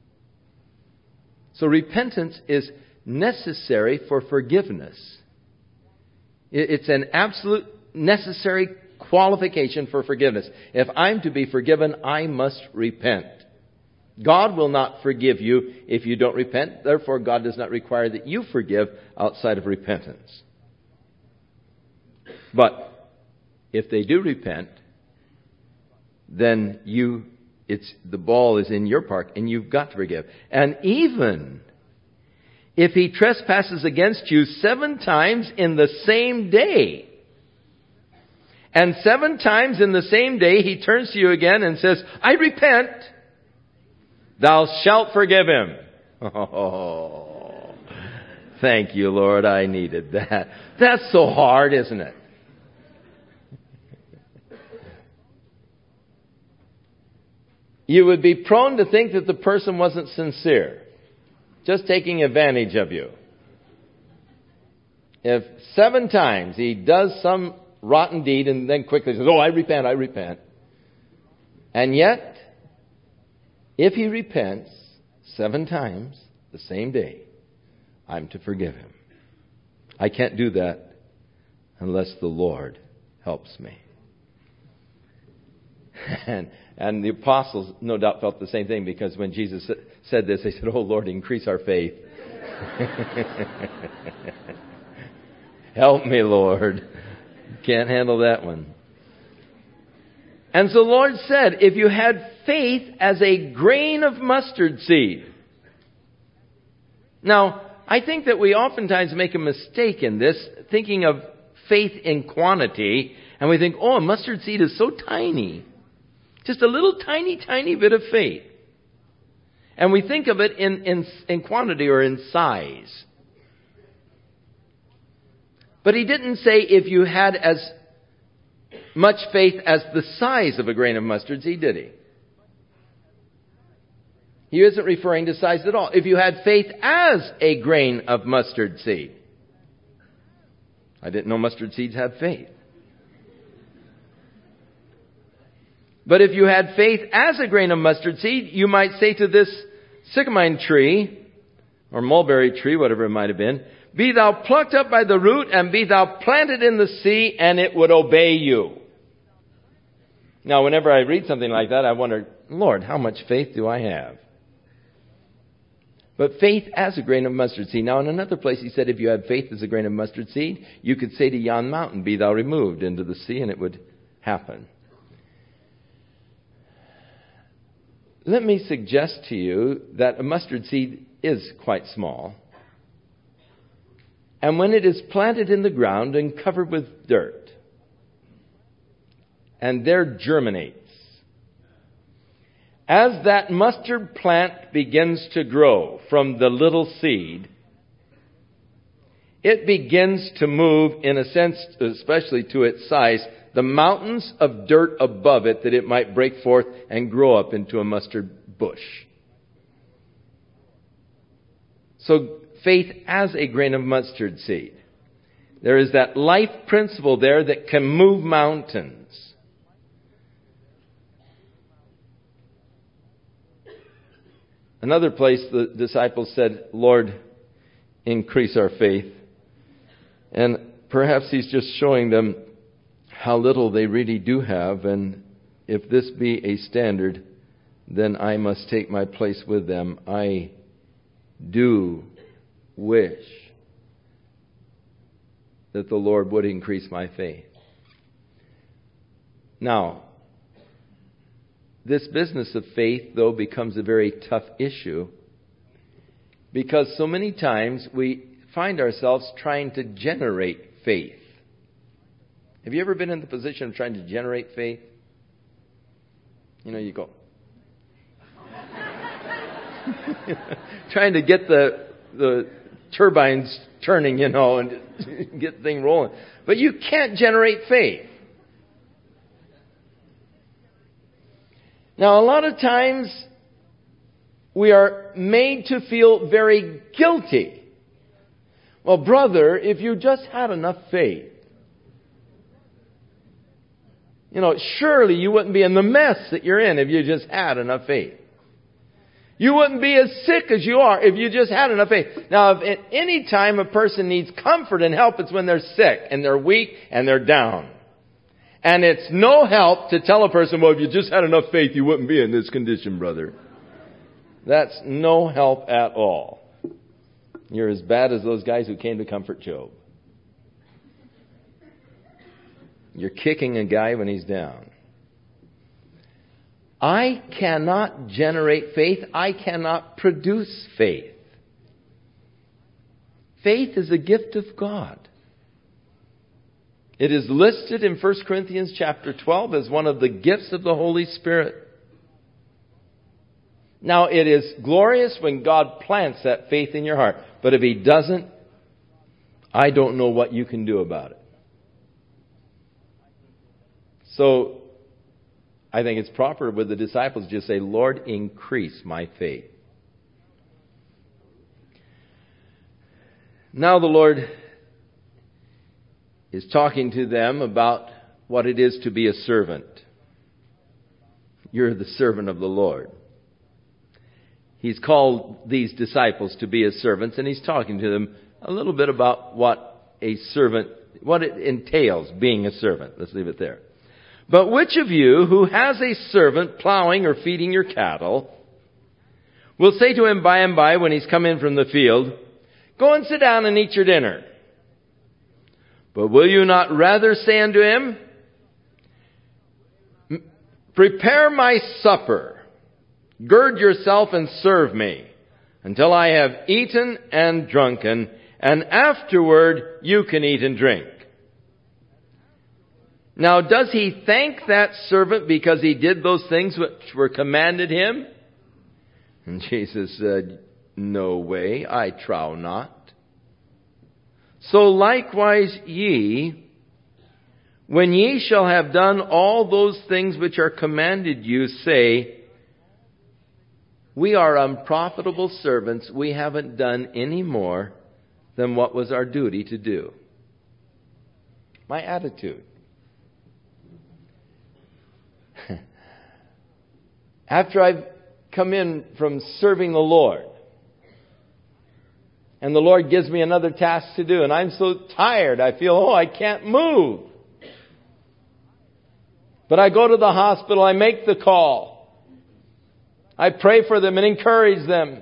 So repentance is necessary for forgiveness. It's an absolute necessary qualification for forgiveness. If I'm to be forgiven, I must repent. God will not forgive you if you don't repent. Therefore, God does not require that you forgive outside of repentance. But if they do repent, then the ball is in your park and you've got to forgive. And even if he trespasses against you 7 times in the same day, and 7 times in the same day he turns to you again and says, I repent, thou shalt forgive him. Oh, thank you, Lord. I needed that. That's so hard, isn't it? You would be prone to think that the person wasn't sincere, just taking advantage of you. If 7 times he does some rotten deed and then quickly says, oh, I repent. And yet, if he repents 7 times the same day, I'm to forgive him. I can't do that unless the Lord helps me. And the apostles no doubt felt the same thing, because when Jesus said this, they said, oh Lord, increase our faith. Help me, Lord. Can't handle that one. And so the Lord said, if you had faith as a grain of mustard seed. Now, I think that we oftentimes make a mistake in this, thinking of faith in quantity, and we think, oh, a mustard seed is so tiny. Just a little tiny bit of faith. And we think of it in quantity or in size. But he didn't say if you had as much faith as the size of a grain of mustard seed, did he? He isn't referring to size at all. If you had faith as a grain of mustard seed. I didn't know mustard seeds had faith. But if you had faith as a grain of mustard seed, you might say to this sycamore tree, or mulberry tree, whatever it might have been, be thou plucked up by the root, and be thou planted in the sea, and it would obey you. Now, whenever I read something like that, I wonder, Lord, how much faith do I have? But faith as a grain of mustard seed. Now, in another place, he said, if you had faith as a grain of mustard seed, you could say to yon mountain, be thou removed into the sea, and it would happen. Let me suggest to you that a mustard seed is quite small. And when it is planted in the ground and covered with dirt, and there germinates, as that mustard plant begins to grow from the little seed, it begins to move, in a sense, especially to its size, the mountains of dirt above it, that it might break forth and grow up into a mustard bush. So faith as a grain of mustard seed. There is that life principle there that can move mountains. Another place the disciples said, Lord, increase our faith. And perhaps he's just showing them how little they really do have, and if this be a standard, then I must take my place with them. I do wish that the Lord would increase my faith. Now, this business of faith, though, becomes a very tough issue because so many times we find ourselves trying to generate faith. Have you ever been in the position of trying to generate faith? You know, you go... trying to get the turbines turning, you know, and get the thing rolling. But you can't generate faith. Now, a lot of times we are made to feel very guilty. Well, brother, if you just had enough faith, you know, surely you wouldn't be in the mess that you're in if you just had enough faith. You wouldn't be as sick as you are if you just had enough faith. Now, if at any time a person needs comfort and help, it's when they're sick and they're weak and they're down. And it's no help to tell a person, well, if you just had enough faith, you wouldn't be in this condition, brother. That's no help at all. You're as bad as those guys who came to comfort Job. You're kicking a guy when he's down. I cannot generate faith. I cannot produce faith. Faith is a gift of God. It is listed in 1 Corinthians chapter 12 as one of the gifts of the Holy Spirit. Now, it is glorious when God plants that faith in your heart. But if He doesn't, I don't know what you can do about it. So, I think it's proper with the disciples to just say, Lord, increase my faith. Now the Lord is talking to them about what it is to be a servant. You're the servant of the Lord. He's called these disciples to be His servants, and He's talking to them a little bit about what it entails being a servant. Let's leave it there. But which of you who has a servant plowing or feeding your cattle will say to him by and by when he's come in from the field, go and sit down and eat your dinner? But will you not rather say unto him, prepare my supper, gird yourself and serve me, until I have eaten and drunken, and afterward you can eat and drink. Now, does he thank that servant because he did those things which were commanded him? And Jesus said, no way, I trow not. So likewise ye, when ye shall have done all those things which are commanded you, say, we are unprofitable servants, we haven't done any more than what was our duty to do. My attitude. After I've come in from serving the Lord, and the Lord gives me another task to do, and I'm so tired, I feel, I can't move. But I go to the hospital, I make the call. I pray for them and encourage them.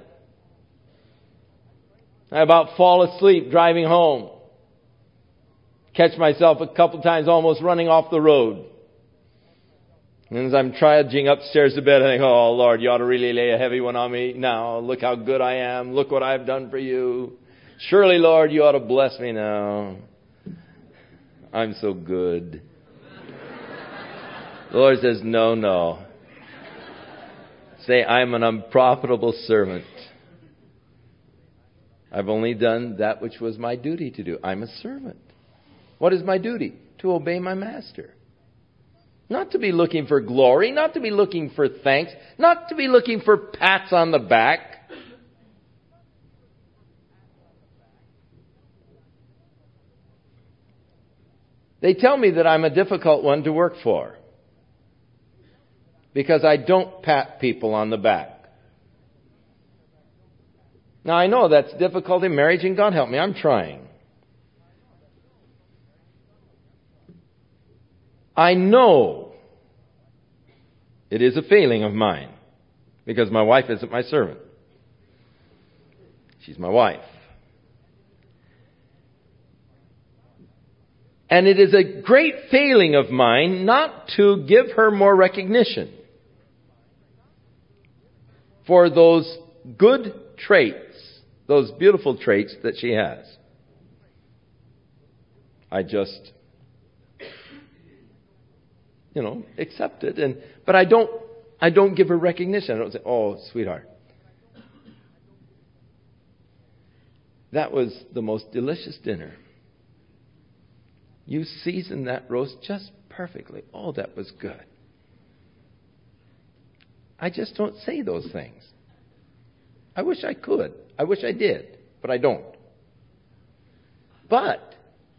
I about fall asleep driving home. Catch myself a couple times almost running off the road. And as I'm trudging upstairs to bed, I think, oh, Lord, you ought to really lay a heavy one on me now. Look how good I am. Look what I've done for you. Surely, Lord, you ought to bless me now. I'm so good. The Lord says, no. Say, I'm an unprofitable servant. I've only done that which was my duty to do. I'm a servant. What is my duty? To obey my master. Not to be looking for glory, not to be looking for thanks, not to be looking for pats on the back. They tell me that I'm a difficult one to work for because I don't pat people on the back. Now I know that's difficult in marriage, and God help me, I'm trying. I know it is a failing of mine because my wife isn't my servant. She's my wife. And it is a great failing of mine not to give her more recognition for those good traits, those beautiful traits that she has. I just, accept it. But I don't give her recognition. I don't say, "Oh, sweetheart, that was the most delicious dinner. You seasoned that roast just perfectly. Oh, that was good." I just don't say those things. I wish I could. I wish I did, but I don't. But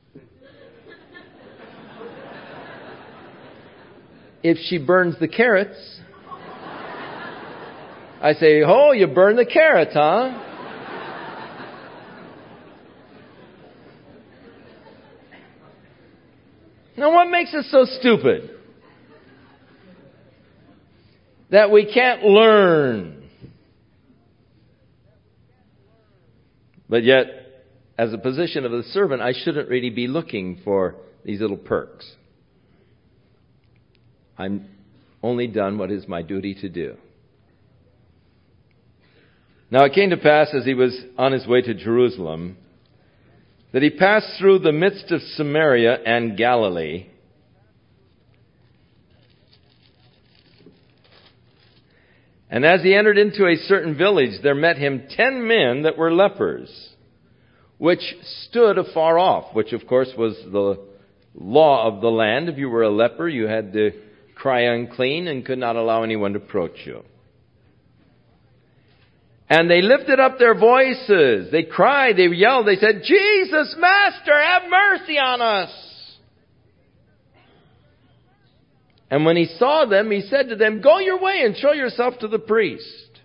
if she burns the carrots, I say, "Oh, you burned the carrots, huh?" Now, what makes us so stupid that we can't learn? But yet, as a position of the servant, I shouldn't really be looking for these little perks. I'm only done what is my duty to do. Now it came to pass, as he was on his way to Jerusalem, that he passed through the midst of Samaria and Galilee. And as he entered into a certain village, there met him 10 men that were lepers, which stood afar off, which of course was the law of the land. If you were a leper, you had to cry unclean and could not allow anyone to approach you. And they lifted up their voices. They cried, they yelled, they said, "Jesus, Master, have mercy on us." And when he saw them, he said to them, "Go your way and show yourself to the priest."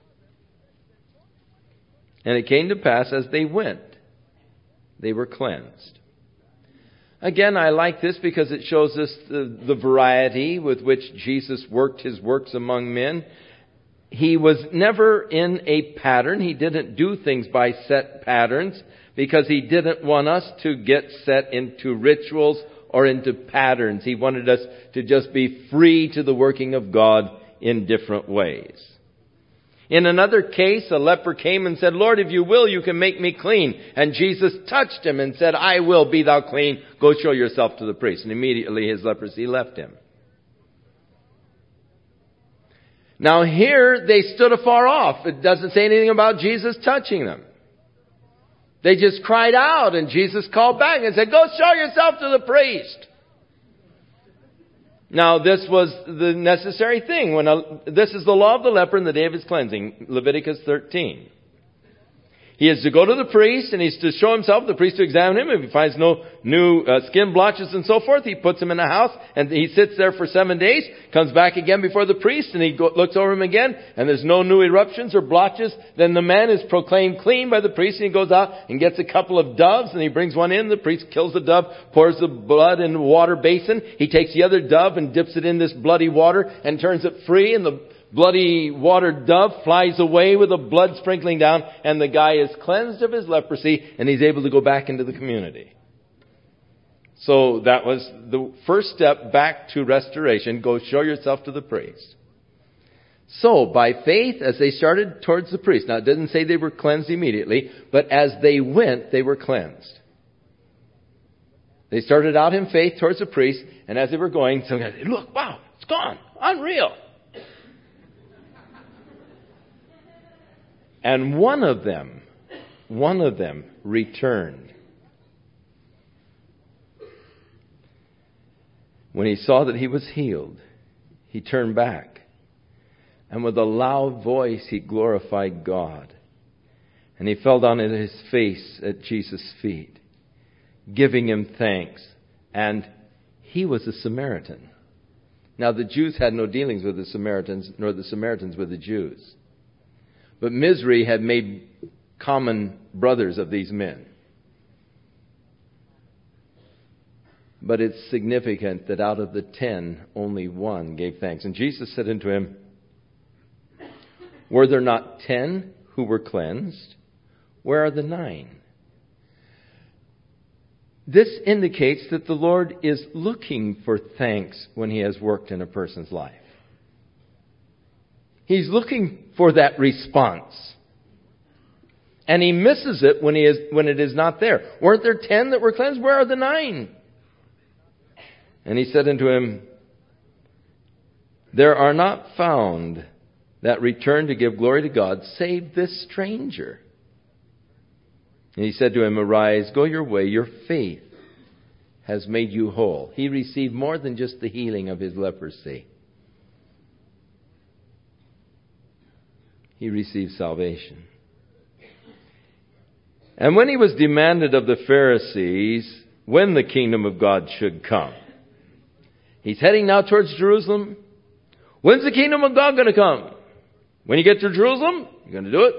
And it came to pass, as they went, they were cleansed. Again, I like this because it shows us the variety with which Jesus worked his works among men. He was never in a pattern. He didn't do things by set patterns because he didn't want us to get set into rituals or into patterns. He wanted us to just be free to the working of God in different ways. In another case, a leper came and said, "Lord, if you will, you can make me clean." And Jesus touched him and said, "I will, be thou clean. Go show yourself to the priest." And immediately his leprosy left him. Now here, they stood afar off. It doesn't say anything about Jesus touching them. They just cried out, and Jesus called back and said, "Go show yourself to the priest." Now this was the necessary thing. This is the law of the leper in the day of his cleansing, Leviticus 13. He is to go to the priest and he's to show himself, the priest to examine him. If he finds no new skin blotches and so forth, he puts him in a house and he sits there for 7 days, comes back again before the priest and he looks over him again and there's no new eruptions or blotches. Then the man is proclaimed clean by the priest and he goes out and gets a couple of doves and he brings one in. The priest kills the dove, pours the blood in a water basin. He takes the other dove and dips it in this bloody water and turns it free, and the bloody watered dove flies away with the blood sprinkling down, and the guy is cleansed of his leprosy and he's able to go back into the community. So that was the first step back to restoration. Go show yourself to the priest. So by faith, as they started towards the priest, now it doesn't say they were cleansed immediately, but as they went, they were cleansed. They started out in faith towards the priest, and as they were going, some guys said, "Look, wow, it's gone. Unreal." And one of them returned. When he saw that he was healed, he turned back. And with a loud voice, he glorified God. And he fell down on his face at Jesus' feet, giving him thanks. And he was a Samaritan. Now the Jews had no dealings with the Samaritans, nor the Samaritans with the Jews. But misery had made common brothers of these men. But it's significant that out of the 10, only one gave thanks. And Jesus said unto him, "Were there not 10 who were cleansed? Where are the 9? this indicates that the Lord is looking for thanks when He has worked in a person's life. He's looking for that response. And He misses it when it is not there. Weren't there 10 that were cleansed? Where are the 9? And He said unto him, there are not found that return to give glory to God, save this stranger. And He said to him, arise, go your way, your faith has made you whole. He received more than just the healing of his leprosy. He received salvation. And when He was demanded of the Pharisees when the kingdom of God should come, He's heading now towards Jerusalem. When's the kingdom of God going to come? When you get to Jerusalem, you're going to do it.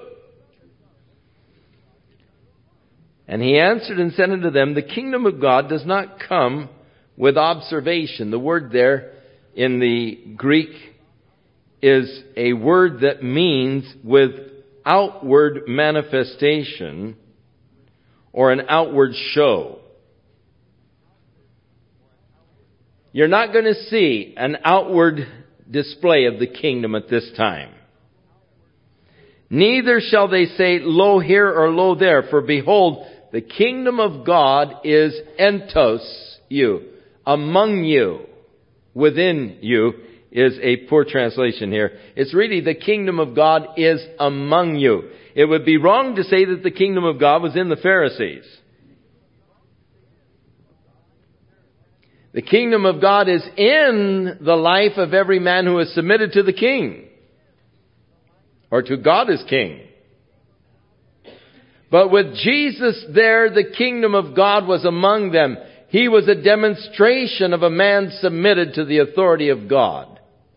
And He answered and said unto them, the kingdom of God does not come with observation. The word there in the Greek is a word that means with outward manifestation or an outward show. You're not going to see an outward display of the kingdom at this time. Neither shall they say, lo here or lo there, for behold, the kingdom of God is entos you, among you, within you, is a poor translation here. It's really the kingdom of God is among you. It would be wrong to say that the kingdom of God was in the Pharisees. The kingdom of God is in the life of every man who is submitted to the king, or to God as king. But with Jesus there, the kingdom of God was among them. He was a demonstration of a man submitted to the authority of God.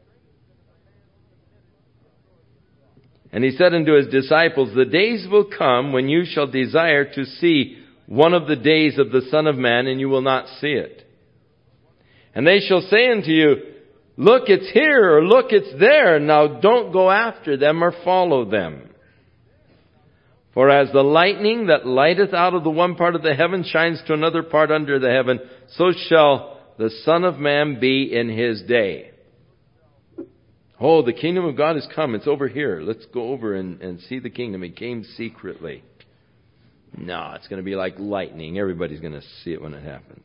And He said unto His disciples, the days will come when you shall desire to see one of the days of the Son of Man, and you will not see it. And they shall say unto you, look, it's here, or look, it's there. Now don't go after them or follow them. For as the lightning that lighteth out of the one part of the heaven shines to another part under the heaven, so shall the Son of Man be in His day. Oh, the kingdom of God has come. It's over here. Let's go over and see the kingdom. It came secretly. No, it's going to be like lightning. Everybody's going to see it when it happens.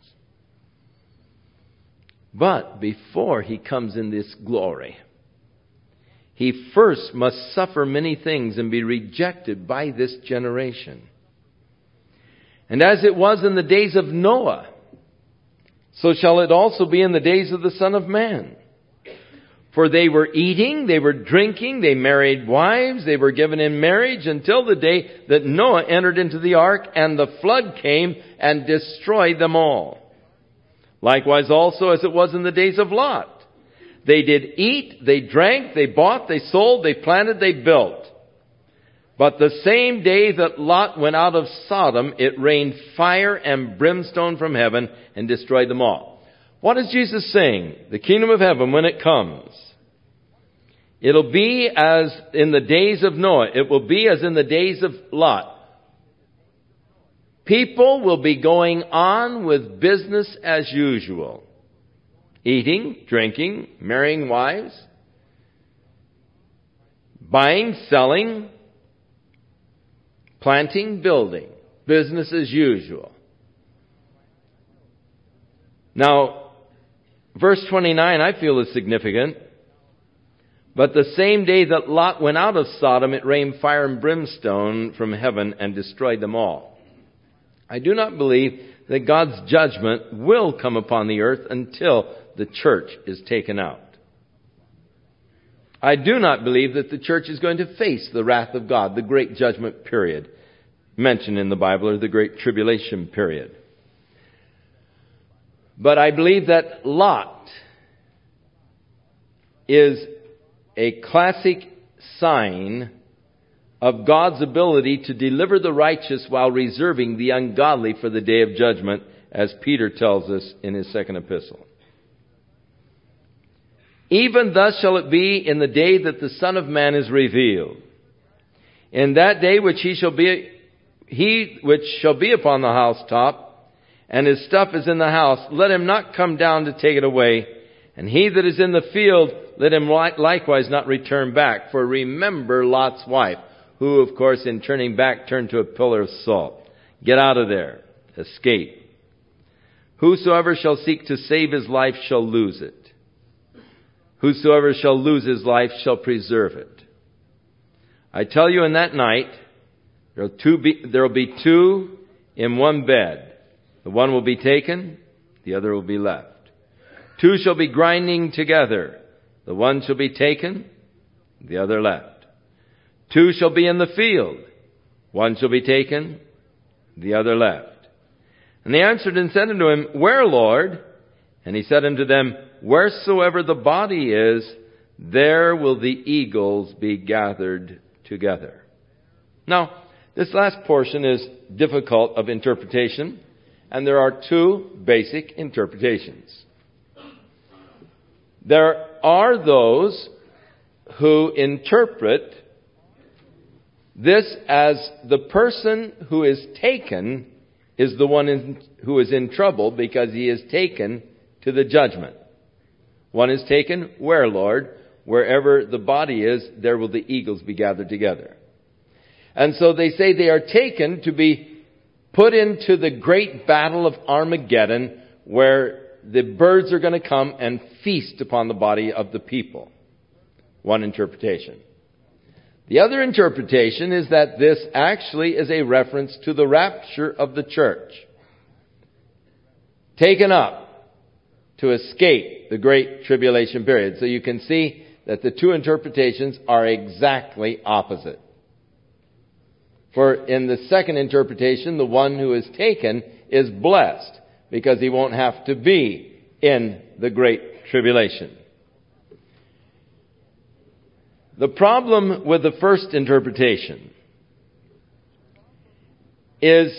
But before He comes in this glory, He first must suffer many things and be rejected by this generation. And as it was in the days of Noah, so shall it also be in the days of the Son of Man. For they were eating, they were drinking, they married wives, they were given in marriage until the day that Noah entered into the ark, and the flood came and destroyed them all. Likewise also as it was in the days of Lot. They did eat, they drank, they bought, they sold, they planted, they built. But the same day that Lot went out of Sodom, it rained fire and brimstone from heaven and destroyed them all. What is Jesus saying? The kingdom of heaven, when it comes, it'll be as in the days of Noah. It will be as in the days of Lot. People will be going on with business as usual. Eating, drinking, marrying wives, buying, selling, planting, building. Business as usual. Now, verse 29 I feel is significant. But the same day that Lot went out of Sodom, it rained fire and brimstone from heaven and destroyed them all. I do not believe that God's judgment will come upon the earth until the church is taken out. I do not believe that the church is going to face the wrath of God, the great judgment period mentioned in the Bible, or the great tribulation period. But I believe that Lot is a classic sign of God's ability to deliver the righteous while reserving the ungodly for the day of judgment, as Peter tells us in his second epistle. Even thus shall it be in the day that the Son of Man is revealed. In that day he which shall be upon the housetop, and his stuff is in the house, let him not come down to take it away. And he that is in the field, let him likewise not return back. For remember Lot's wife, who, of course, in turning back, turned to a pillar of salt. Get out of there. Escape. Whosoever shall seek to save his life shall lose it. Whosoever shall lose his life shall preserve it. I tell you, in that night, there will be two in one bed. The one will be taken, the other will be left. Two shall be grinding together. The one shall be taken, the other left. Two shall be in the field. One shall be taken, the other left. And they answered and said unto him, Where, Lord? And he said unto them, Wheresoever the body is, there will the eagles be gathered together. Now, this last portion is difficult of interpretation, and there are two basic interpretations. There are those who interpret this as the person who is taken is the one who is in trouble because he is taken to the judgment. One is taken, where, Lord? Wherever the body is, there will the eagles be gathered together. And so they say they are taken to be put into the great battle of Armageddon, where the birds are going to come and feast upon the body of the people. One interpretation. The other interpretation is that this actually is a reference to the rapture of the church. Taken up to escape the great tribulation period. So you can see that the two interpretations are exactly opposite. For in the second interpretation, the one who is taken is blessed because he won't have to be in the great tribulation. The problem with the first interpretation is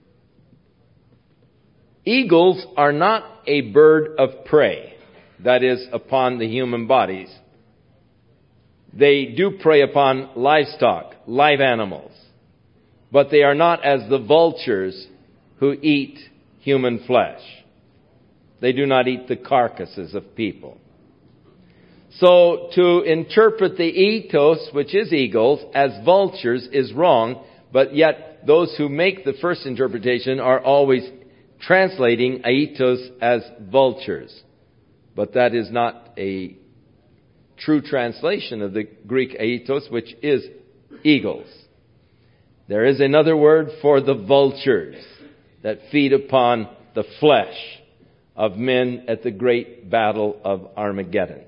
eagles are not a bird of prey, that is, upon the human bodies. They do prey upon livestock, live animals, but they are not as the vultures who eat human flesh. They do not eat the carcasses of people. So to interpret the ethos, which is eagles, as vultures is wrong, but yet those who make the first interpretation are always translating ethos as vultures. But that is not a true translation of the Greek ethos, which is eagles. There is another word for the vultures that feed upon the flesh of men at the great battle of Armageddon.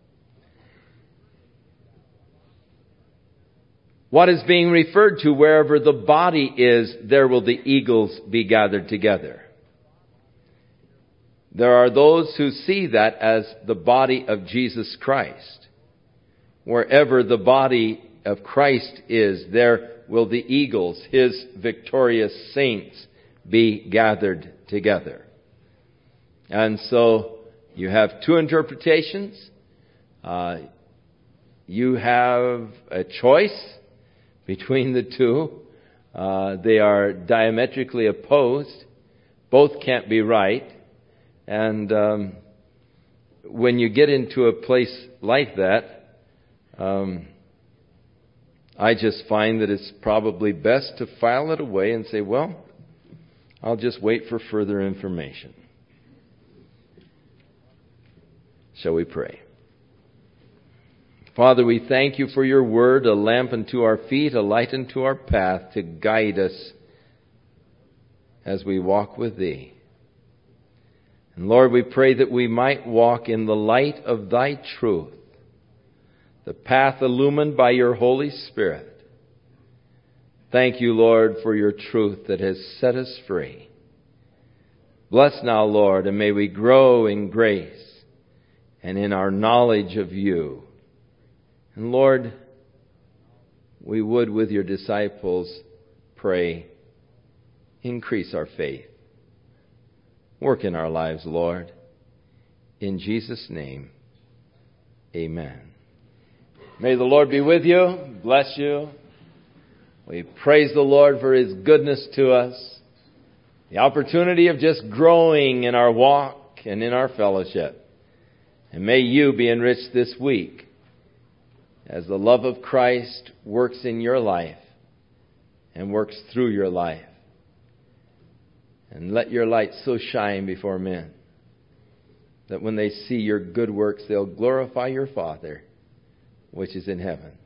What is being referred to, wherever the body is, there will the eagles be gathered together. There are those who see that as the body of Jesus Christ. Wherever the body of Christ is, there will the eagles, his victorious saints, be gathered together. And so you have two interpretations. You have a choice between the two. They are diametrically opposed. Both can't be right. And when you get into a place like that, I just find that it's probably best to file it away and say, well, I'll just wait for further information. Shall we pray? Father, we thank you for your word, a lamp unto our feet, a light unto our path, to guide us as we walk with thee. And Lord, we pray that we might walk in the light of thy truth, the path illumined by your Holy Spirit. Thank you, Lord, for your truth that has set us free. Bless now, Lord, and may we grow in grace and in our knowledge of you. And Lord, we would with your disciples pray, increase our faith. Work in our lives, Lord. In Jesus' name, amen. May the Lord be with you, bless you. We praise the Lord for his goodness to us. The opportunity of just growing in our walk and in our fellowship. And may you be enriched this week as the love of Christ works in your life and works through your life. And let your light so shine before men that when they see your good works, they'll glorify your Father, which is in heaven.